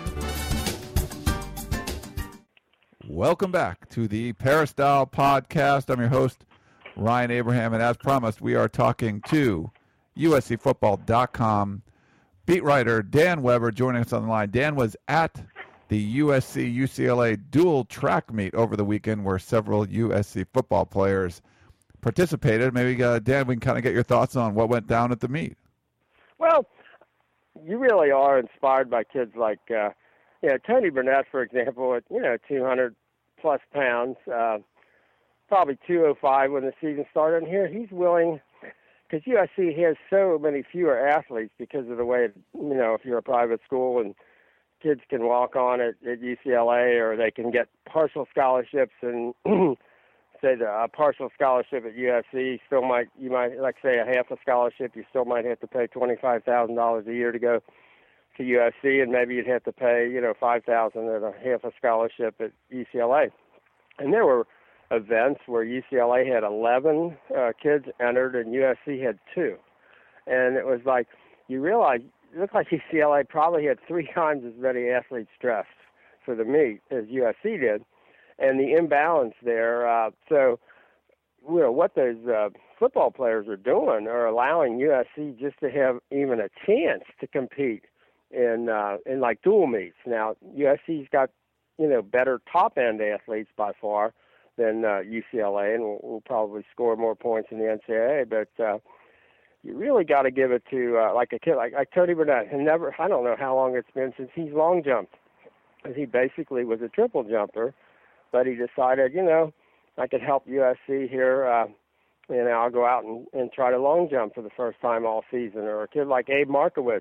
Speaker 2: Welcome back to the Peristyle Podcast. I'm your host, Ryan Abraham, and as promised, we are talking to USCFootball.com. Beat writer Dan Weber joining us on the line. Dan was at the USC-UCLA dual track meet over the weekend where several USC football players participated. Maybe, Dan, we can kind of get your thoughts on what went down at the meet.
Speaker 4: Well, you really are inspired by kids like, Tony Burnett, for example, at, 200-plus pounds, probably 205 when the season started. And here he's willing, because USC has so many fewer athletes because of the way, if you're a private school and kids can walk on at UCLA, or they can get partial scholarships, and say a partial scholarship at USC you might like say a half a scholarship, you still might have to pay $25,000 a year to go to USC, and maybe you'd have to pay $5,000 at a half a scholarship at UCLA. And there were events where UCLA had 11 kids entered and USC had 2, and it was like you realize it looked like UCLA probably had 3 times as many athletes dressed for the meet as USC did, and the imbalance there. So, what those football players are doing are allowing USC just to have even a chance to compete in like dual meets. Now, USC's got better top end athletes by far than UCLA, and will probably score more points in the NCAA, but. You really got to give it to like a kid like Tony Burnett. I don't know how long it's been since he's long jumped. He basically was a triple jumper, but he decided, I could help USC here. I'll go out and try to long jump for the first time all season. Or a kid like Abe Markowitz.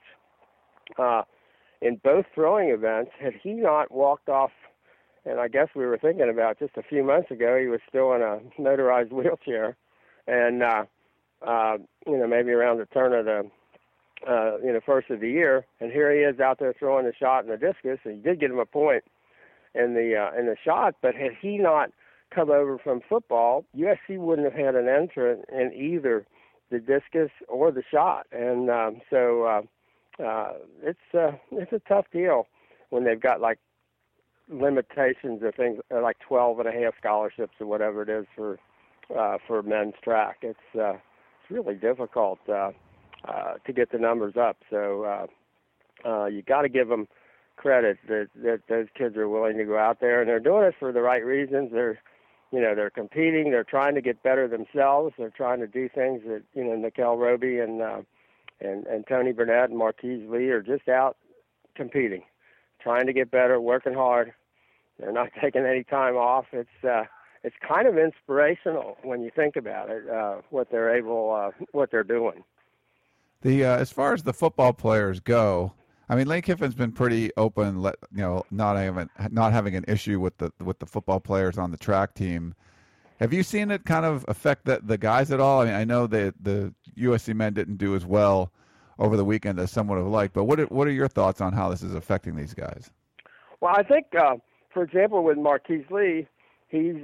Speaker 4: In both throwing events, had he not walked off, and I guess we were thinking about just a few months ago, he was still in a motorized wheelchair, and maybe around the turn of the, first of the year, and here he is out there throwing the shot and the discus, and he did get him a point in the shot, but had he not come over from football, USC wouldn't have had an entrant in either the discus or the shot, and it's a tough deal when they've got like limitations of things like 12 and a half scholarships or whatever it is for men's track. It's really difficult to get the numbers up. So you got to give them credit that those kids are willing to go out there, and they're doing it for the right reasons. They're competing. They're trying to get better themselves. They're trying to do things that Nickel Roby and Tony Burnett and Marquise Lee are just out competing, trying to get better, working hard. They're not taking any time off. It's kind of inspirational when you think about it, what they're doing.
Speaker 2: As far as the football players go, I mean, Lane Kiffin's been pretty open, not having an issue with the football players on the track team. Have you seen it kind of affect the guys at all? I mean, I know that the USC men didn't do as well over the weekend as some would have liked, but what are your thoughts on how this is affecting these guys?
Speaker 4: Well, I think, for example, with Marquise Lee, he's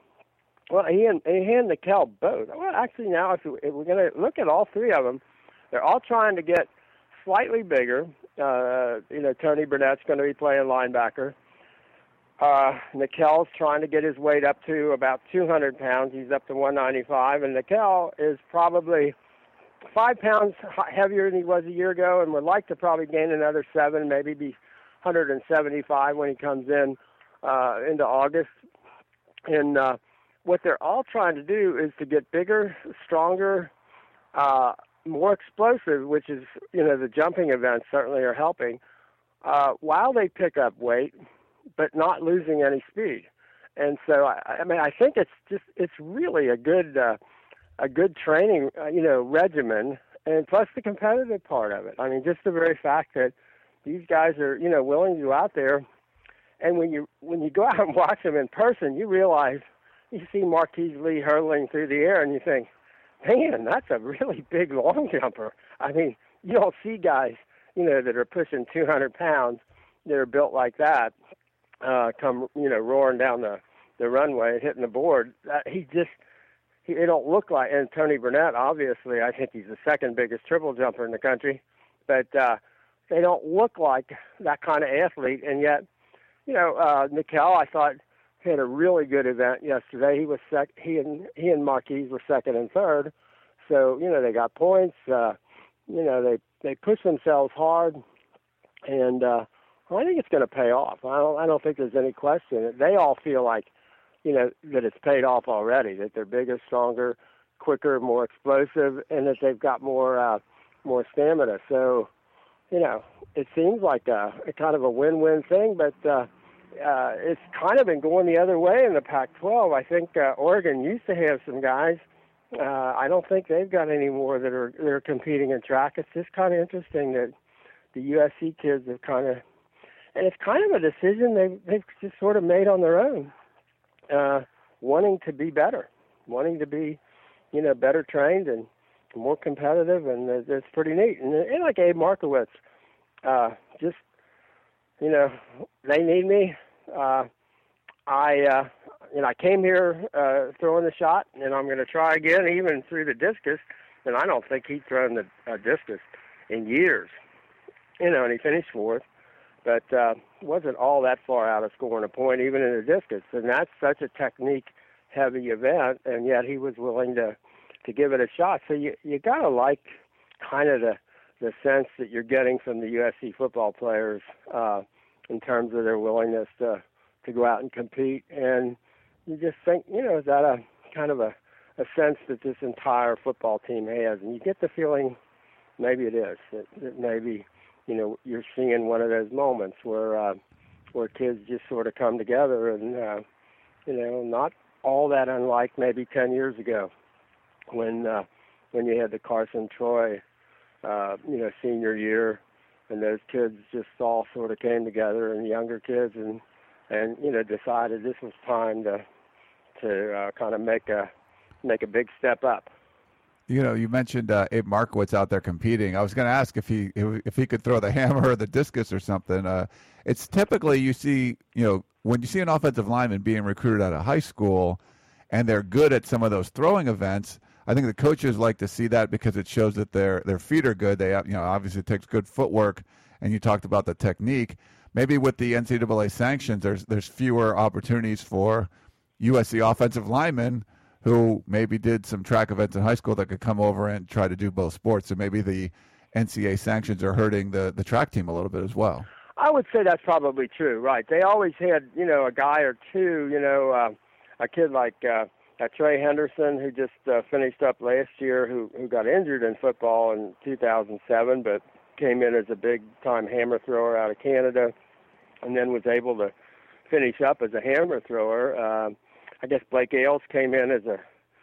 Speaker 4: he and Nickel both. Well, actually, now if we're going to look at all 3 of them, they're all trying to get slightly bigger. Tony Burnett's going to be playing linebacker. Nickel's trying to get his weight up to about 200 pounds. He's up to 195, and Nickel is probably 5 pounds heavier than he was a year ago, and would like to probably gain another 7, maybe be 175 when he comes in into August. And what they're all trying to do is to get bigger, stronger, more explosive, which is, the jumping events certainly are helping, while they pick up weight, but not losing any speed. And so, I think it's really a good training, regimen, and plus the competitive part of it. I mean, just the very fact that these guys are, willing to go out there, and when you go out and watch them in person, you realize you see Marquise Lee hurtling through the air, and you think, man, that's a really big long jumper. I mean, you don't see guys, that are pushing 200 pounds that are built like that come, roaring down the runway and hitting the board. It don't look like, and Tony Burnett, obviously, I think he's the second biggest triple jumper in the country, but they don't look like that kind of athlete. And yet, Nickel, I thought, had a really good event yesterday. He was he and Marquise were second and third, so they got points. they push themselves hard, and I think it's going to pay off. I don't think there's any question. They all feel like, that it's paid off already, that they're bigger, stronger, quicker, more explosive, and that they've got more stamina. So, it seems like a kind of a win-win thing, but it's kind of been going the other way in the Pac-12. I think Oregon used to have some guys. I don't think they've got any more that are competing in track. It's just kind of interesting that the USC kids have and it's kind of a decision they've just sort of made on their own, wanting to be better, wanting to be, better trained and more competitive, and it's pretty neat. And like Abe Markowitz, just, they need me. I came here throwing the shot, and I'm going to try again, even through the discus. And I don't think he'd thrown the discus in years, and he finished fourth. But wasn't all that far out of scoring a point, even in the discus. And that's such a technique-heavy event, and yet he was willing to give it a shot. So you got to like kind of the sense that you're getting from the USC football players in terms of their willingness to go out and compete. And you just think, is that a kind of a sense that this entire football team has? And you get the feeling maybe it is, that maybe, you're seeing one of those moments where kids just sort of come together and, not all that unlike maybe 10 years ago when you had the Carson Troy, senior year, and those kids just all sort of came together, and younger kids, and decided this was time to kind of make a big step up.
Speaker 2: You mentioned Abe Markowitz out there competing. I was going to ask if he could throw the hammer or the discus or something. It's typically you see, when you see an offensive lineman being recruited out of high school, and they're good at some of those throwing events. I think the coaches like to see that because it shows that their feet are good. They obviously it takes good footwork, and you talked about the technique. Maybe with the NCAA sanctions, there's fewer opportunities for USC offensive linemen who maybe did some track events in high school that could come over and try to do both sports. So maybe the NCAA sanctions are hurting the track team a little bit as well.
Speaker 4: I would say that's probably true, right? They always had, a guy or two, a kid like Trey Henderson, who just finished up last year, who got injured in football in 2007, but came in as a big-time hammer thrower out of Canada, and then was able to finish up as a hammer thrower. I guess Blake Ailes came in as a,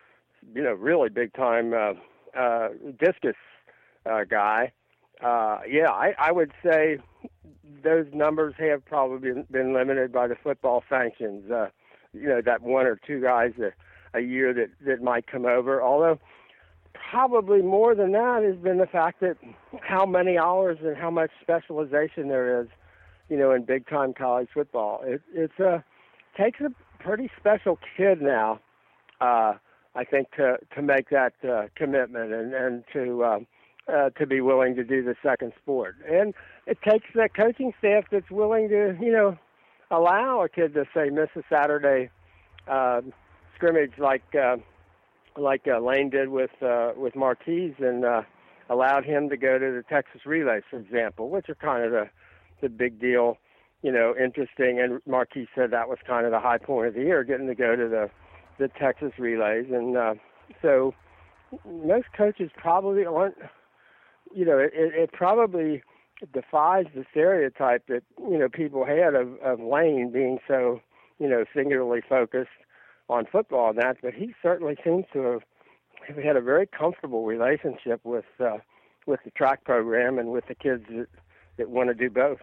Speaker 4: really big-time discus guy. I would say those numbers have probably been limited by the football sanctions. That one or two guys a year that might come over. Although probably more than that has been the fact that how many hours and how much specialization there is, in big-time college football. It takes a pretty special kid now, I think, to make that commitment and to be willing to do the second sport. And it takes that coaching staff that's willing to, allow a kid to, say, miss a Saturday scrimmage like Lane did with Marquise, and allowed him to go to the Texas Relays, for example, which are kind of the big deal, interesting. And Marquise said that was kind of the high point of the year, getting to go to the Texas Relays. And so most coaches probably aren't, it probably defies the stereotype that, people had of Lane being so, singularly focused on football and that, but he certainly seems to have had a very comfortable relationship with the track program and with the kids that want to do both.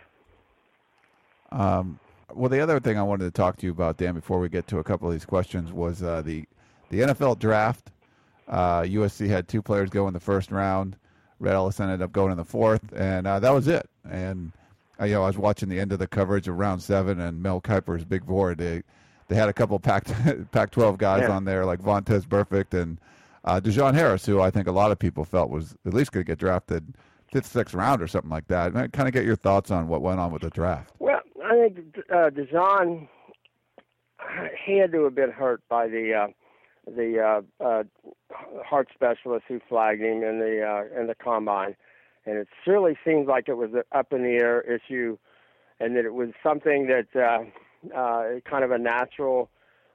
Speaker 2: Well, the other thing I wanted to talk to you about, Dan, before we get to a couple of these questions, was the NFL draft. USC had two players go in the first round. Red Ellis ended up going in the fourth, and that was it. And I was watching the end of the coverage of round 7 and Mel Kiper's big board. They had a couple Pac-12 guys on there, like Vontaze Burfict and Dejon Harris, who I think a lot of people felt was at least going to get drafted 5th, 6th round or something like that. And kind of get your thoughts on what went on with the draft.
Speaker 4: Well, I think Dejon had to have been hurt by the heart specialist who flagged him in the combine. and it surely seems like it was an up-in-the-air issue, and that it was something that kind of a natural,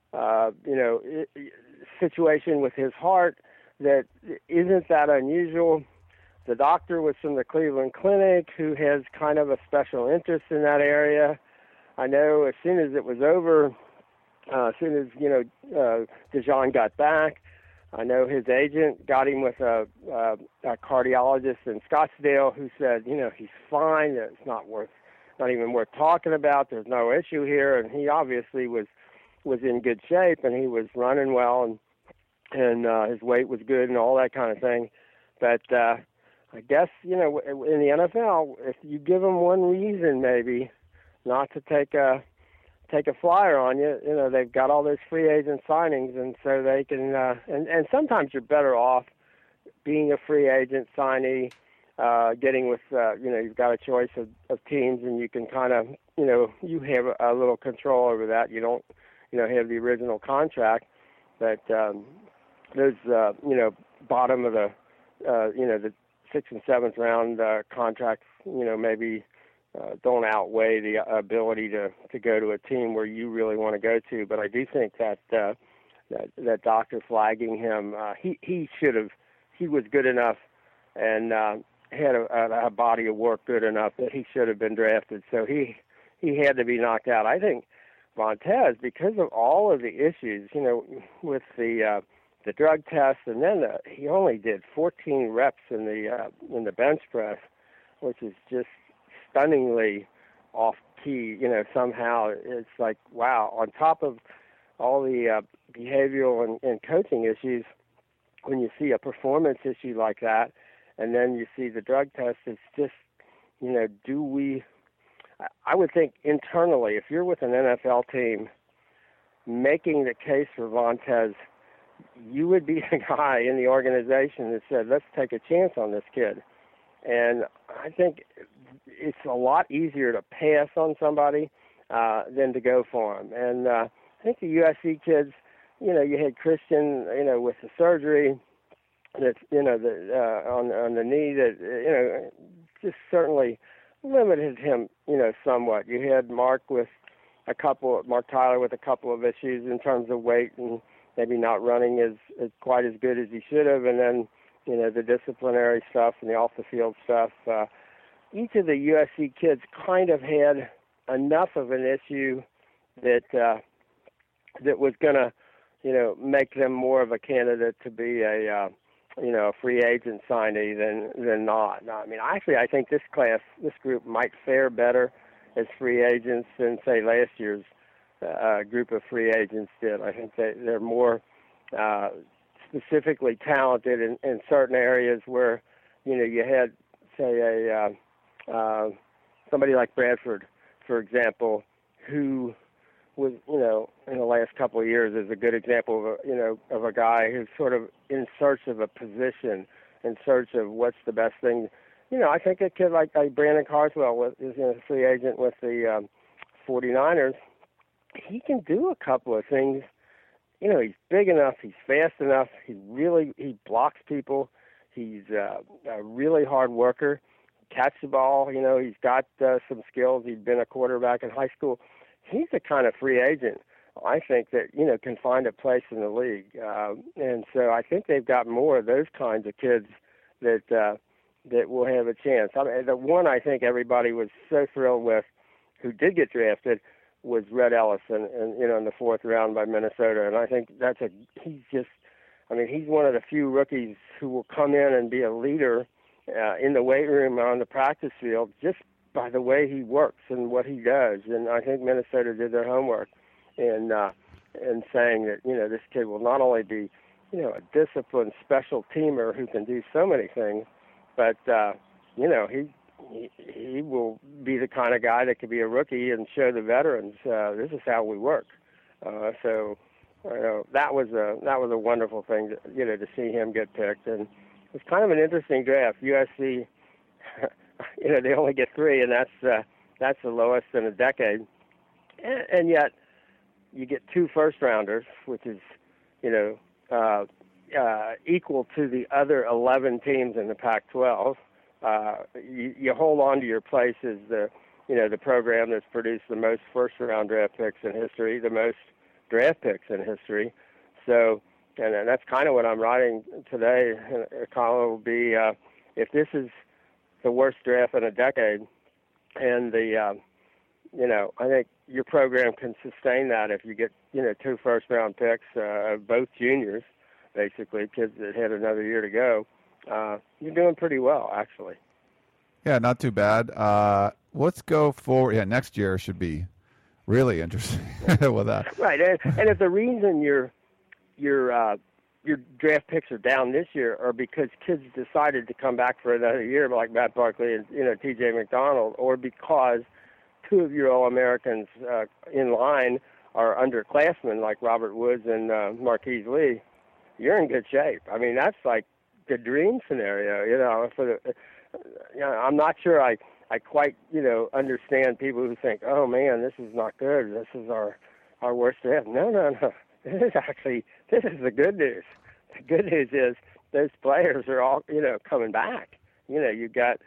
Speaker 4: situation with his heart that isn't that unusual. The doctor was from the Cleveland Clinic, who has kind of a special interest in that area. I know as soon as it was over, as soon as, DeJean got back, I know his agent got him with a cardiologist in Scottsdale who said, he's fine. It's not even worth talking about. There's no issue here. And he obviously was in good shape, and he was running well, and his weight was good and all that kind of thing. But I guess, in the NFL, if you give them one reason maybe not to take a flyer on you, they've got all those free agent signings, and so they can, and sometimes you're better off being a free agent signee, getting with, you've got a choice of teams, and you can kind of, you have a little control over that. You don't, have the original contract, but those, bottom of the, the 6th and 7th round contracts, maybe don't outweigh the ability to go to a team where you really want to go to. But I do think that that doctor flagging him, he was good enough and had a body of work good enough that he should have been drafted. So he had to be knocked out. I think Vontaze, because of all of the issues, with the drug test, and then he only did 14 reps in the bench press, which is just stunningly off key. Somehow it's like, wow, on top of all the behavioral and coaching issues, when you see a performance issue like that, and then you see the drug test, it's just, I would think internally, if you're with an NFL team making the case for Vontaze, you would be the guy in the organization that said, let's take a chance on this kid. And I think it's a lot easier to pass on somebody than to go for him. And I think the USC kids, you had Christian, with the surgery that, on the knee that, just certainly limited him, somewhat. You had Mark Tyler with a couple of issues in terms of weight and maybe not running as quite as good as he should have. And then, the disciplinary stuff and the off-the-field stuff. Each of the USC kids kind of had enough of an issue that was going to, make them more of a candidate to be a free agent signee than not. I mean, actually, I think this group might fare better as free agents than, say, last year's group of free agents did. I think they're more specifically talented in certain areas where, you had, say, somebody like Bradford, for example, who was, in the last couple of years is a good example of a guy who's sort of in search of a position, in search of what's the best thing. I think a kid like Brandon Carswell is a free agent with the 49ers. He can do a couple of things. He's big enough, he's fast enough, he blocks people, he's a really hard worker, catch the ball, he's got some skills, he's been a quarterback in high school. He's the kind of free agent, I think, that, can find a place in the league. And so I think they've got more of those kinds of kids that will have a chance. I mean, the one I think everybody was so thrilled with who did get drafted was Red Ellison, and in the 4th round by Minnesota. And I think he's one of the few rookies who will come in and be a leader in the weight room or on the practice field just by the way he works and what he does. And I think Minnesota did their homework in saying that, this kid will not only be, a disciplined special teamer who can do so many things, but, he will be the kind of guy that could be a rookie and show the veterans, this is how we work. So that was a wonderful thing to see him get picked. And it's kind of an interesting draft. USC, they only get 3, and that's the lowest in a decade. And yet you get 2 first-rounders, which is, equal to the other 11 teams in the Pac-12. you hold on to your place as the program that's produced the most first-round draft picks in history, the most draft picks in history. So, and that's kind of what I'm writing today. A column will be, if this is the worst draft in a decade, and I think your program can sustain that if you get, 2 first-round picks, both juniors, basically, kids that had another year to go. You're doing pretty well, actually.
Speaker 2: Yeah, not too bad. Let's go forward. Yeah, next year should be really interesting with that.
Speaker 4: Right, and if the reason your draft picks are down this year are because kids decided to come back for another year, like Matt Barkley and T.J. McDonald, or because 2 of your All-Americans in line are underclassmen like Robert Woods and Marquise Lee, you're in good shape. I mean, that's like the dream scenario, I'm not sure I quite, understand people who think, oh man, this is not good. This is our worst draft. No. This is the good news. The good news is those players are all, coming back. You've got,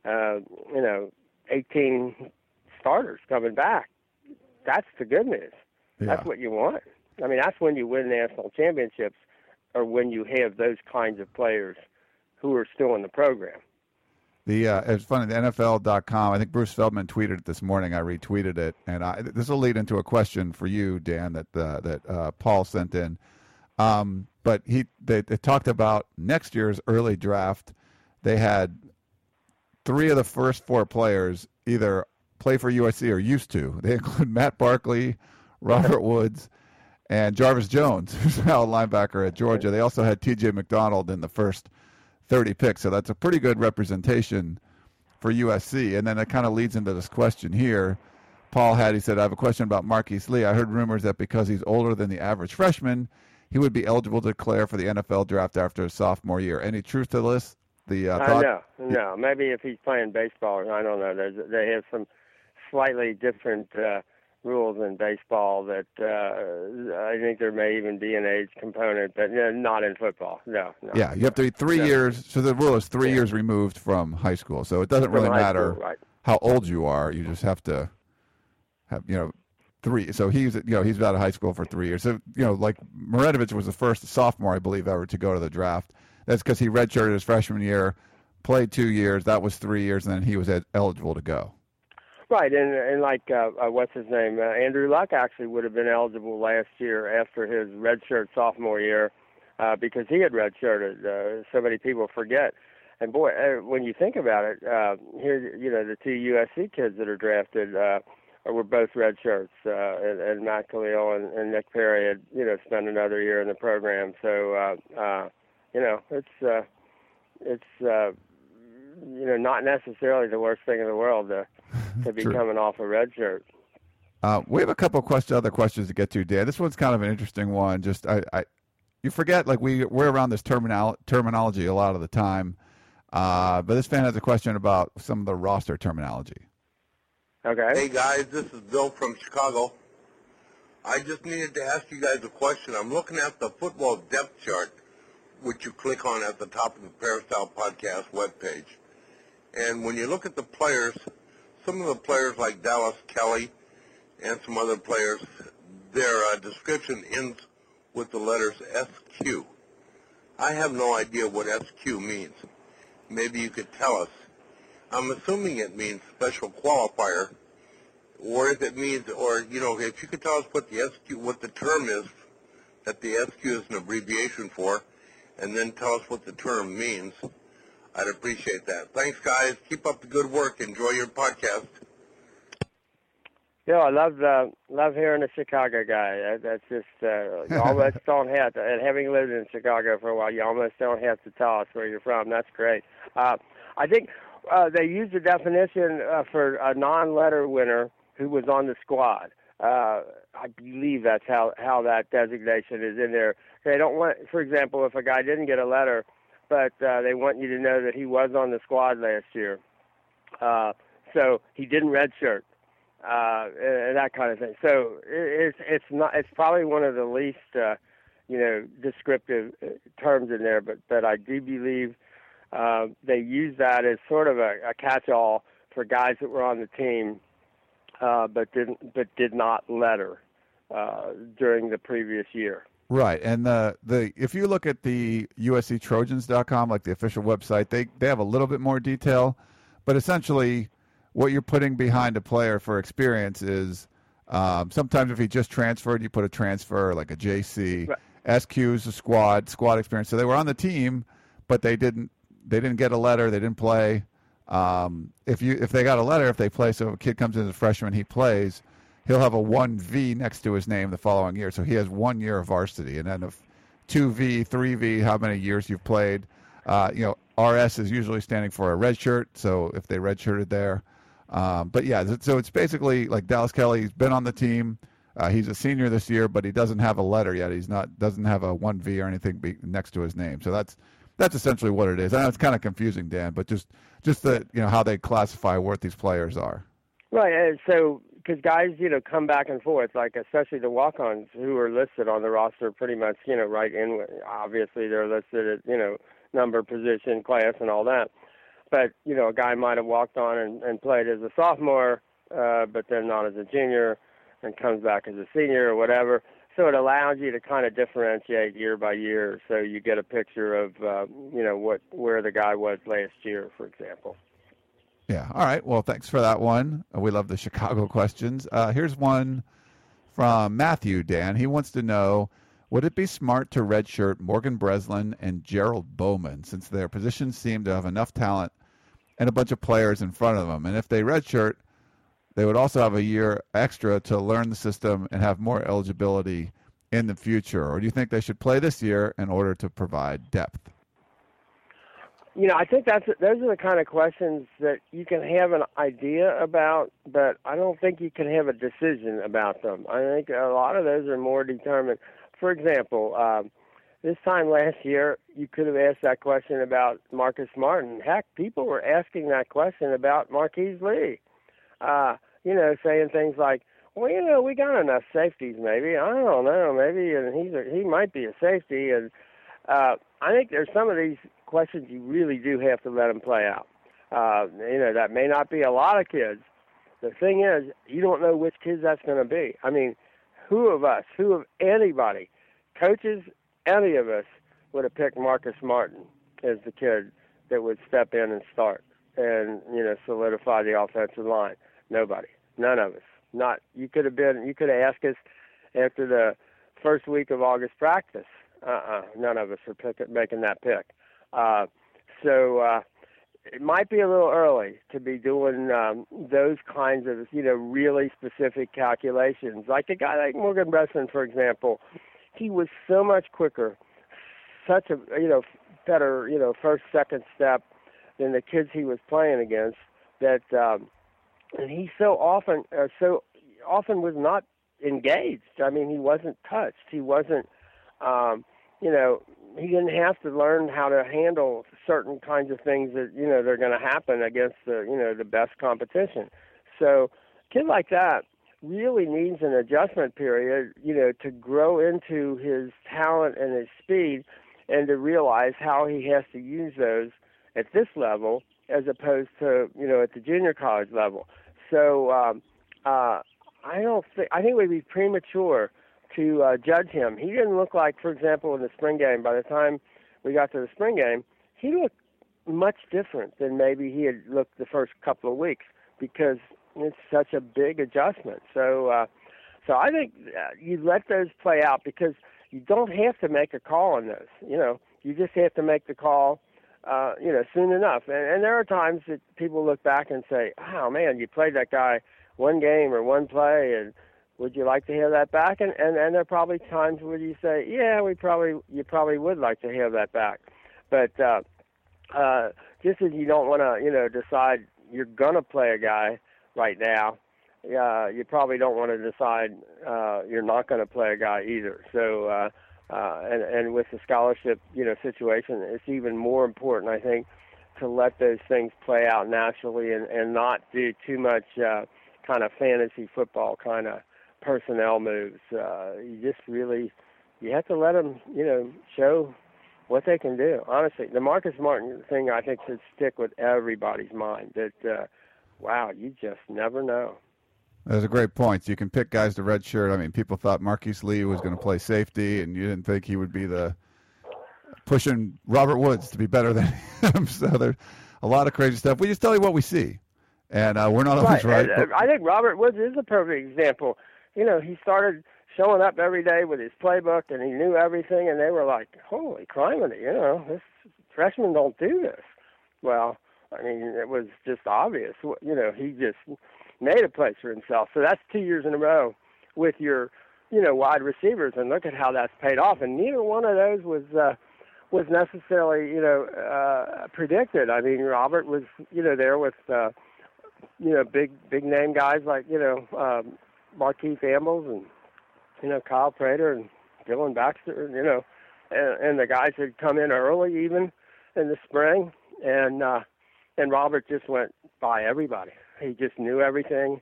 Speaker 4: 18 starters coming back. That's the good news.
Speaker 2: Yeah.
Speaker 4: That's what you want. I mean, that's when you win national championships, or when you have those kinds of players who are still in the program.
Speaker 2: It's funny, the NFL.com, I think Bruce Feldman tweeted it this morning. I retweeted it. And this will lead into a question for you, Dan, that Paul sent in. But they talked about next year's early draft. They had 3 of the first 4 players either play for USC or used to. They include Matt Barkley, Robert Woods, and Jarvis Jones, who's now a linebacker at Georgia. They also had T.J. McDonald in the first 30 picks, so that's a pretty good representation for USC. And then it kind of leads into this question here. He said, I have a question about Marquise Lee. I heard rumors that because he's older than the average freshman, he would be eligible to declare for the NFL draft after his sophomore year. Any truth to this?
Speaker 4: No. Maybe if he's playing baseball, I don't know. They have some slightly different rules in baseball that I think there may even be an age component, but not in football. No.
Speaker 2: Yeah, you have to be 3 years. So the rule is 3 years removed from high school. So it doesn't really matter how old you are. You just have to have 3. So he's out of high school for 3 years. So like Marenovich was the first sophomore, I believe, ever to go to the draft. That's because he redshirted his freshman year, played 2 years. That was 3 years, and then he was eligible to go.
Speaker 4: Right, and like, what's his name? Andrew Luck actually would have been eligible last year after his redshirt sophomore year because he had redshirted. So many people forget. And, boy, when you think about it, here, the 2 USC kids that are drafted were both redshirts, and Matt Khalil and Nick Perry had, spent another year in the program. So, it's not necessarily the worst thing in the world to be coming off a red shirt.
Speaker 2: We have a couple of other questions to get to, Dan. This one's kind of an interesting one. Just you forget, like we're around this terminology a lot of the time, but this fan has a question about some of the roster terminology.
Speaker 4: Okay.
Speaker 5: Hey guys, this is Bill from Chicago. I just needed to ask you guys a question. I'm looking at the football depth chart, which you click on at the top of the Peristyle Podcast webpage. And when you look at the players, some of the players like Dallas Kelly and some other players, their description ends with the letters SQ. I have no idea what SQ means. Maybe you could tell us. I'm assuming it means special qualifier, or if it means, if you could tell us what the term is that the SQ is an abbreviation for, and then tell us what the term means, I'd appreciate that. Thanks, guys. Keep up the good work. Enjoy your podcast.
Speaker 4: I love hearing a Chicago guy. That's just you almost don't have to. And having lived in Chicago for a while, you almost don't have to tell us where you're from. That's great. I think they used a definition for a non-letter winner who was on the squad. I believe that's how that designation is in there. They don't want, for example, if a guy didn't get a letter, but they want you to know that he was on the squad last year. So he didn't redshirt, and that kind of thing. So it's probably one of the least descriptive terms in there. But I do believe they used that as sort of a catch-all for guys that were on the team, but did not letter during the previous year.
Speaker 2: Right, and if you look at the USCTrojans.com, like the official website, they have a little bit more detail, but essentially what you're putting behind a player for experience is sometimes if he just transferred, you put a transfer like a JC. Right. SQ is a squad experience. So they were on the team, but they didn't get a letter. They didn't play. If they got a letter, if they play, so if a kid comes in as a freshman, he plays, he'll have a 1V next to his name the following year. So he has 1 year of varsity. And then if 2V, 3V, how many years you've played. RS is usually standing for a red shirt. So if they redshirted there. But yeah, so it's basically like Dallas Kelly's been on the team. He's a senior this year, but he doesn't have a letter yet. Doesn't have a 1V or anything next to his name. So that's essentially what it is. I know it's kind of confusing, Dan, but just how they classify what these players are.
Speaker 4: Right. And so because guys, come back and forth, like especially the walk-ons who are listed on the roster pretty much, right in. Obviously, they're listed at, number, position, class, and all that. But, a guy might have walked on and played as a sophomore, but then not as a junior, and comes back as a senior or whatever. So it allows you to kind of differentiate year by year, so you get a picture of, where the guy was last year, for example.
Speaker 2: Yeah. All right. Well, thanks for that one. We love the Chicago questions. Here's one from Matthew, Dan. He wants to know, would it be smart to redshirt Morgan Breslin and Gerald Bowman, since their positions seem to have enough talent and a bunch of players in front of them? And if they redshirt, they would also have a year extra to learn the system and have more eligibility in the future. Or do you think they should play this year in order to provide depth?
Speaker 4: I think those are the kind of questions that you can have an idea about, but I don't think you can have a decision about them. I think a lot of those are more determined. For example, this time last year, you could have asked that question about Marcus Martin. Heck, people were asking that question about Marquise Lee. Saying things like, well, we got enough safeties maybe. I don't know, maybe, and he might be a safety. And I think there's some of these questions you really do have to let them play out. That may not be a lot of kids. The thing is, you don't know which kids that's going to be. I mean, who of anybody, coaches, any of us would have picked Marcus Martin as the kid that would step in and start and, solidify the offensive line? Nobody. None of us. You could have asked us after the first week of August practice. None of us are making that pick. So it might be a little early to be doing those kinds of, really specific calculations. Like a guy like Morgan Breslin, for example, he was so much quicker, such a, better, first, second step than the kids he was playing against that, and he so often was not engaged. I mean, he wasn't touched. He wasn't, he didn't have to learn how to handle certain kinds of things that, they're going to happen against the best competition. So a kid like that really needs an adjustment period, to grow into his talent and his speed and to realize how he has to use those at this level as opposed to, at the junior college level. So I think it would be premature to judge him. He didn't look like, for example, in the spring game, by the time we got to the spring game, he looked much different than maybe he had looked the first couple of weeks because it's such a big adjustment. So I think you let those play out because you don't have to make a call on those. You just have to make the call, soon enough. And there are times that people look back and say, oh, man, you played that guy one game or one play, and would you like to have that back? And there are probably times where you say, yeah, you probably would like to have that back. But just as you don't want to, decide you're going to play a guy right now, you probably don't want to decide you're not going to play a guy either. So, and with the scholarship, situation, it's even more important, I think, to let those things play out naturally and not do too much kind of fantasy football kind of personnel moves. You have to let them, show what they can do. Honestly, the Marcus Martin thing I think should stick with everybody's mind. That wow, you just never know.
Speaker 2: That's a great point. So you can pick guys to redshirt. I mean, people thought Marquise Lee was going to play safety, and you didn't think he would be pushing Robert Woods to be better than him. So there's a lot of crazy stuff. We just tell you what we see, and we're not always right.
Speaker 4: I think Robert Woods is a perfect example. He started showing up every day with his playbook, and he knew everything, and they were like, holy criminy, this freshmen don't do this. Well, I mean, it was just obvious. He just made a place for himself. So that's 2 years in a row with your, wide receivers, and look at how that's paid off. And neither one of those was necessarily, predicted. I mean, Robert was, there with, big name guys like, Markeith Ambles and, Kyle Prater and Dylan Baxter, and the guys had come in early even in the spring, and Robert just went by everybody. He just knew everything,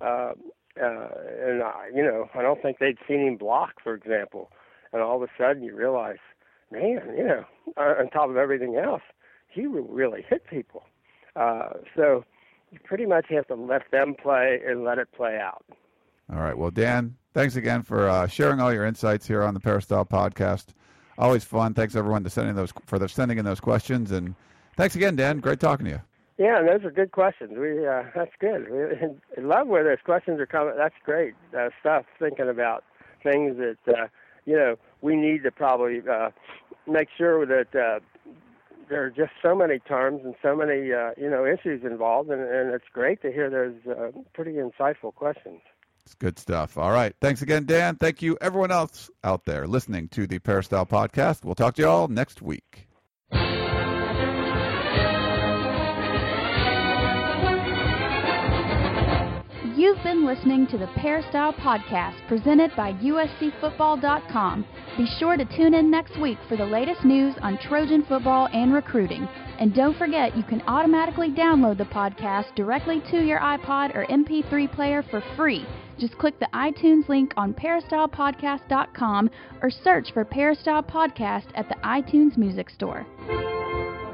Speaker 4: and I don't think they'd seen him block, for example, and all of a sudden you realize, man, on top of everything else, he really hit people. So you pretty much have to let them play and let it play out.
Speaker 2: All right. Well, Dan, thanks again for sharing all your insights here on the Peristyle Podcast. Always fun. Thanks everyone for sending in those questions, and thanks again, Dan. Great talking to you.
Speaker 4: Yeah, and those are good questions. That's good. I love where those questions are coming. That's great stuff. Thinking about things that we need to probably make sure that there are just so many terms and so many issues involved, and it's great to hear those pretty insightful questions.
Speaker 2: It's good stuff. All right. Thanks again, Dan. Thank you, everyone else out there listening to the Peristyle Podcast. We'll talk to you all next week.
Speaker 1: You've been listening to the Peristyle Podcast presented by USCFootball.com. Be sure to tune in next week for the latest news on Trojan football and recruiting. And don't forget, you can automatically download the podcast directly to your iPod or MP3 player for free. Just click the iTunes link on PeristylePodcast.com or search for Peristyle Podcast at the iTunes Music Store.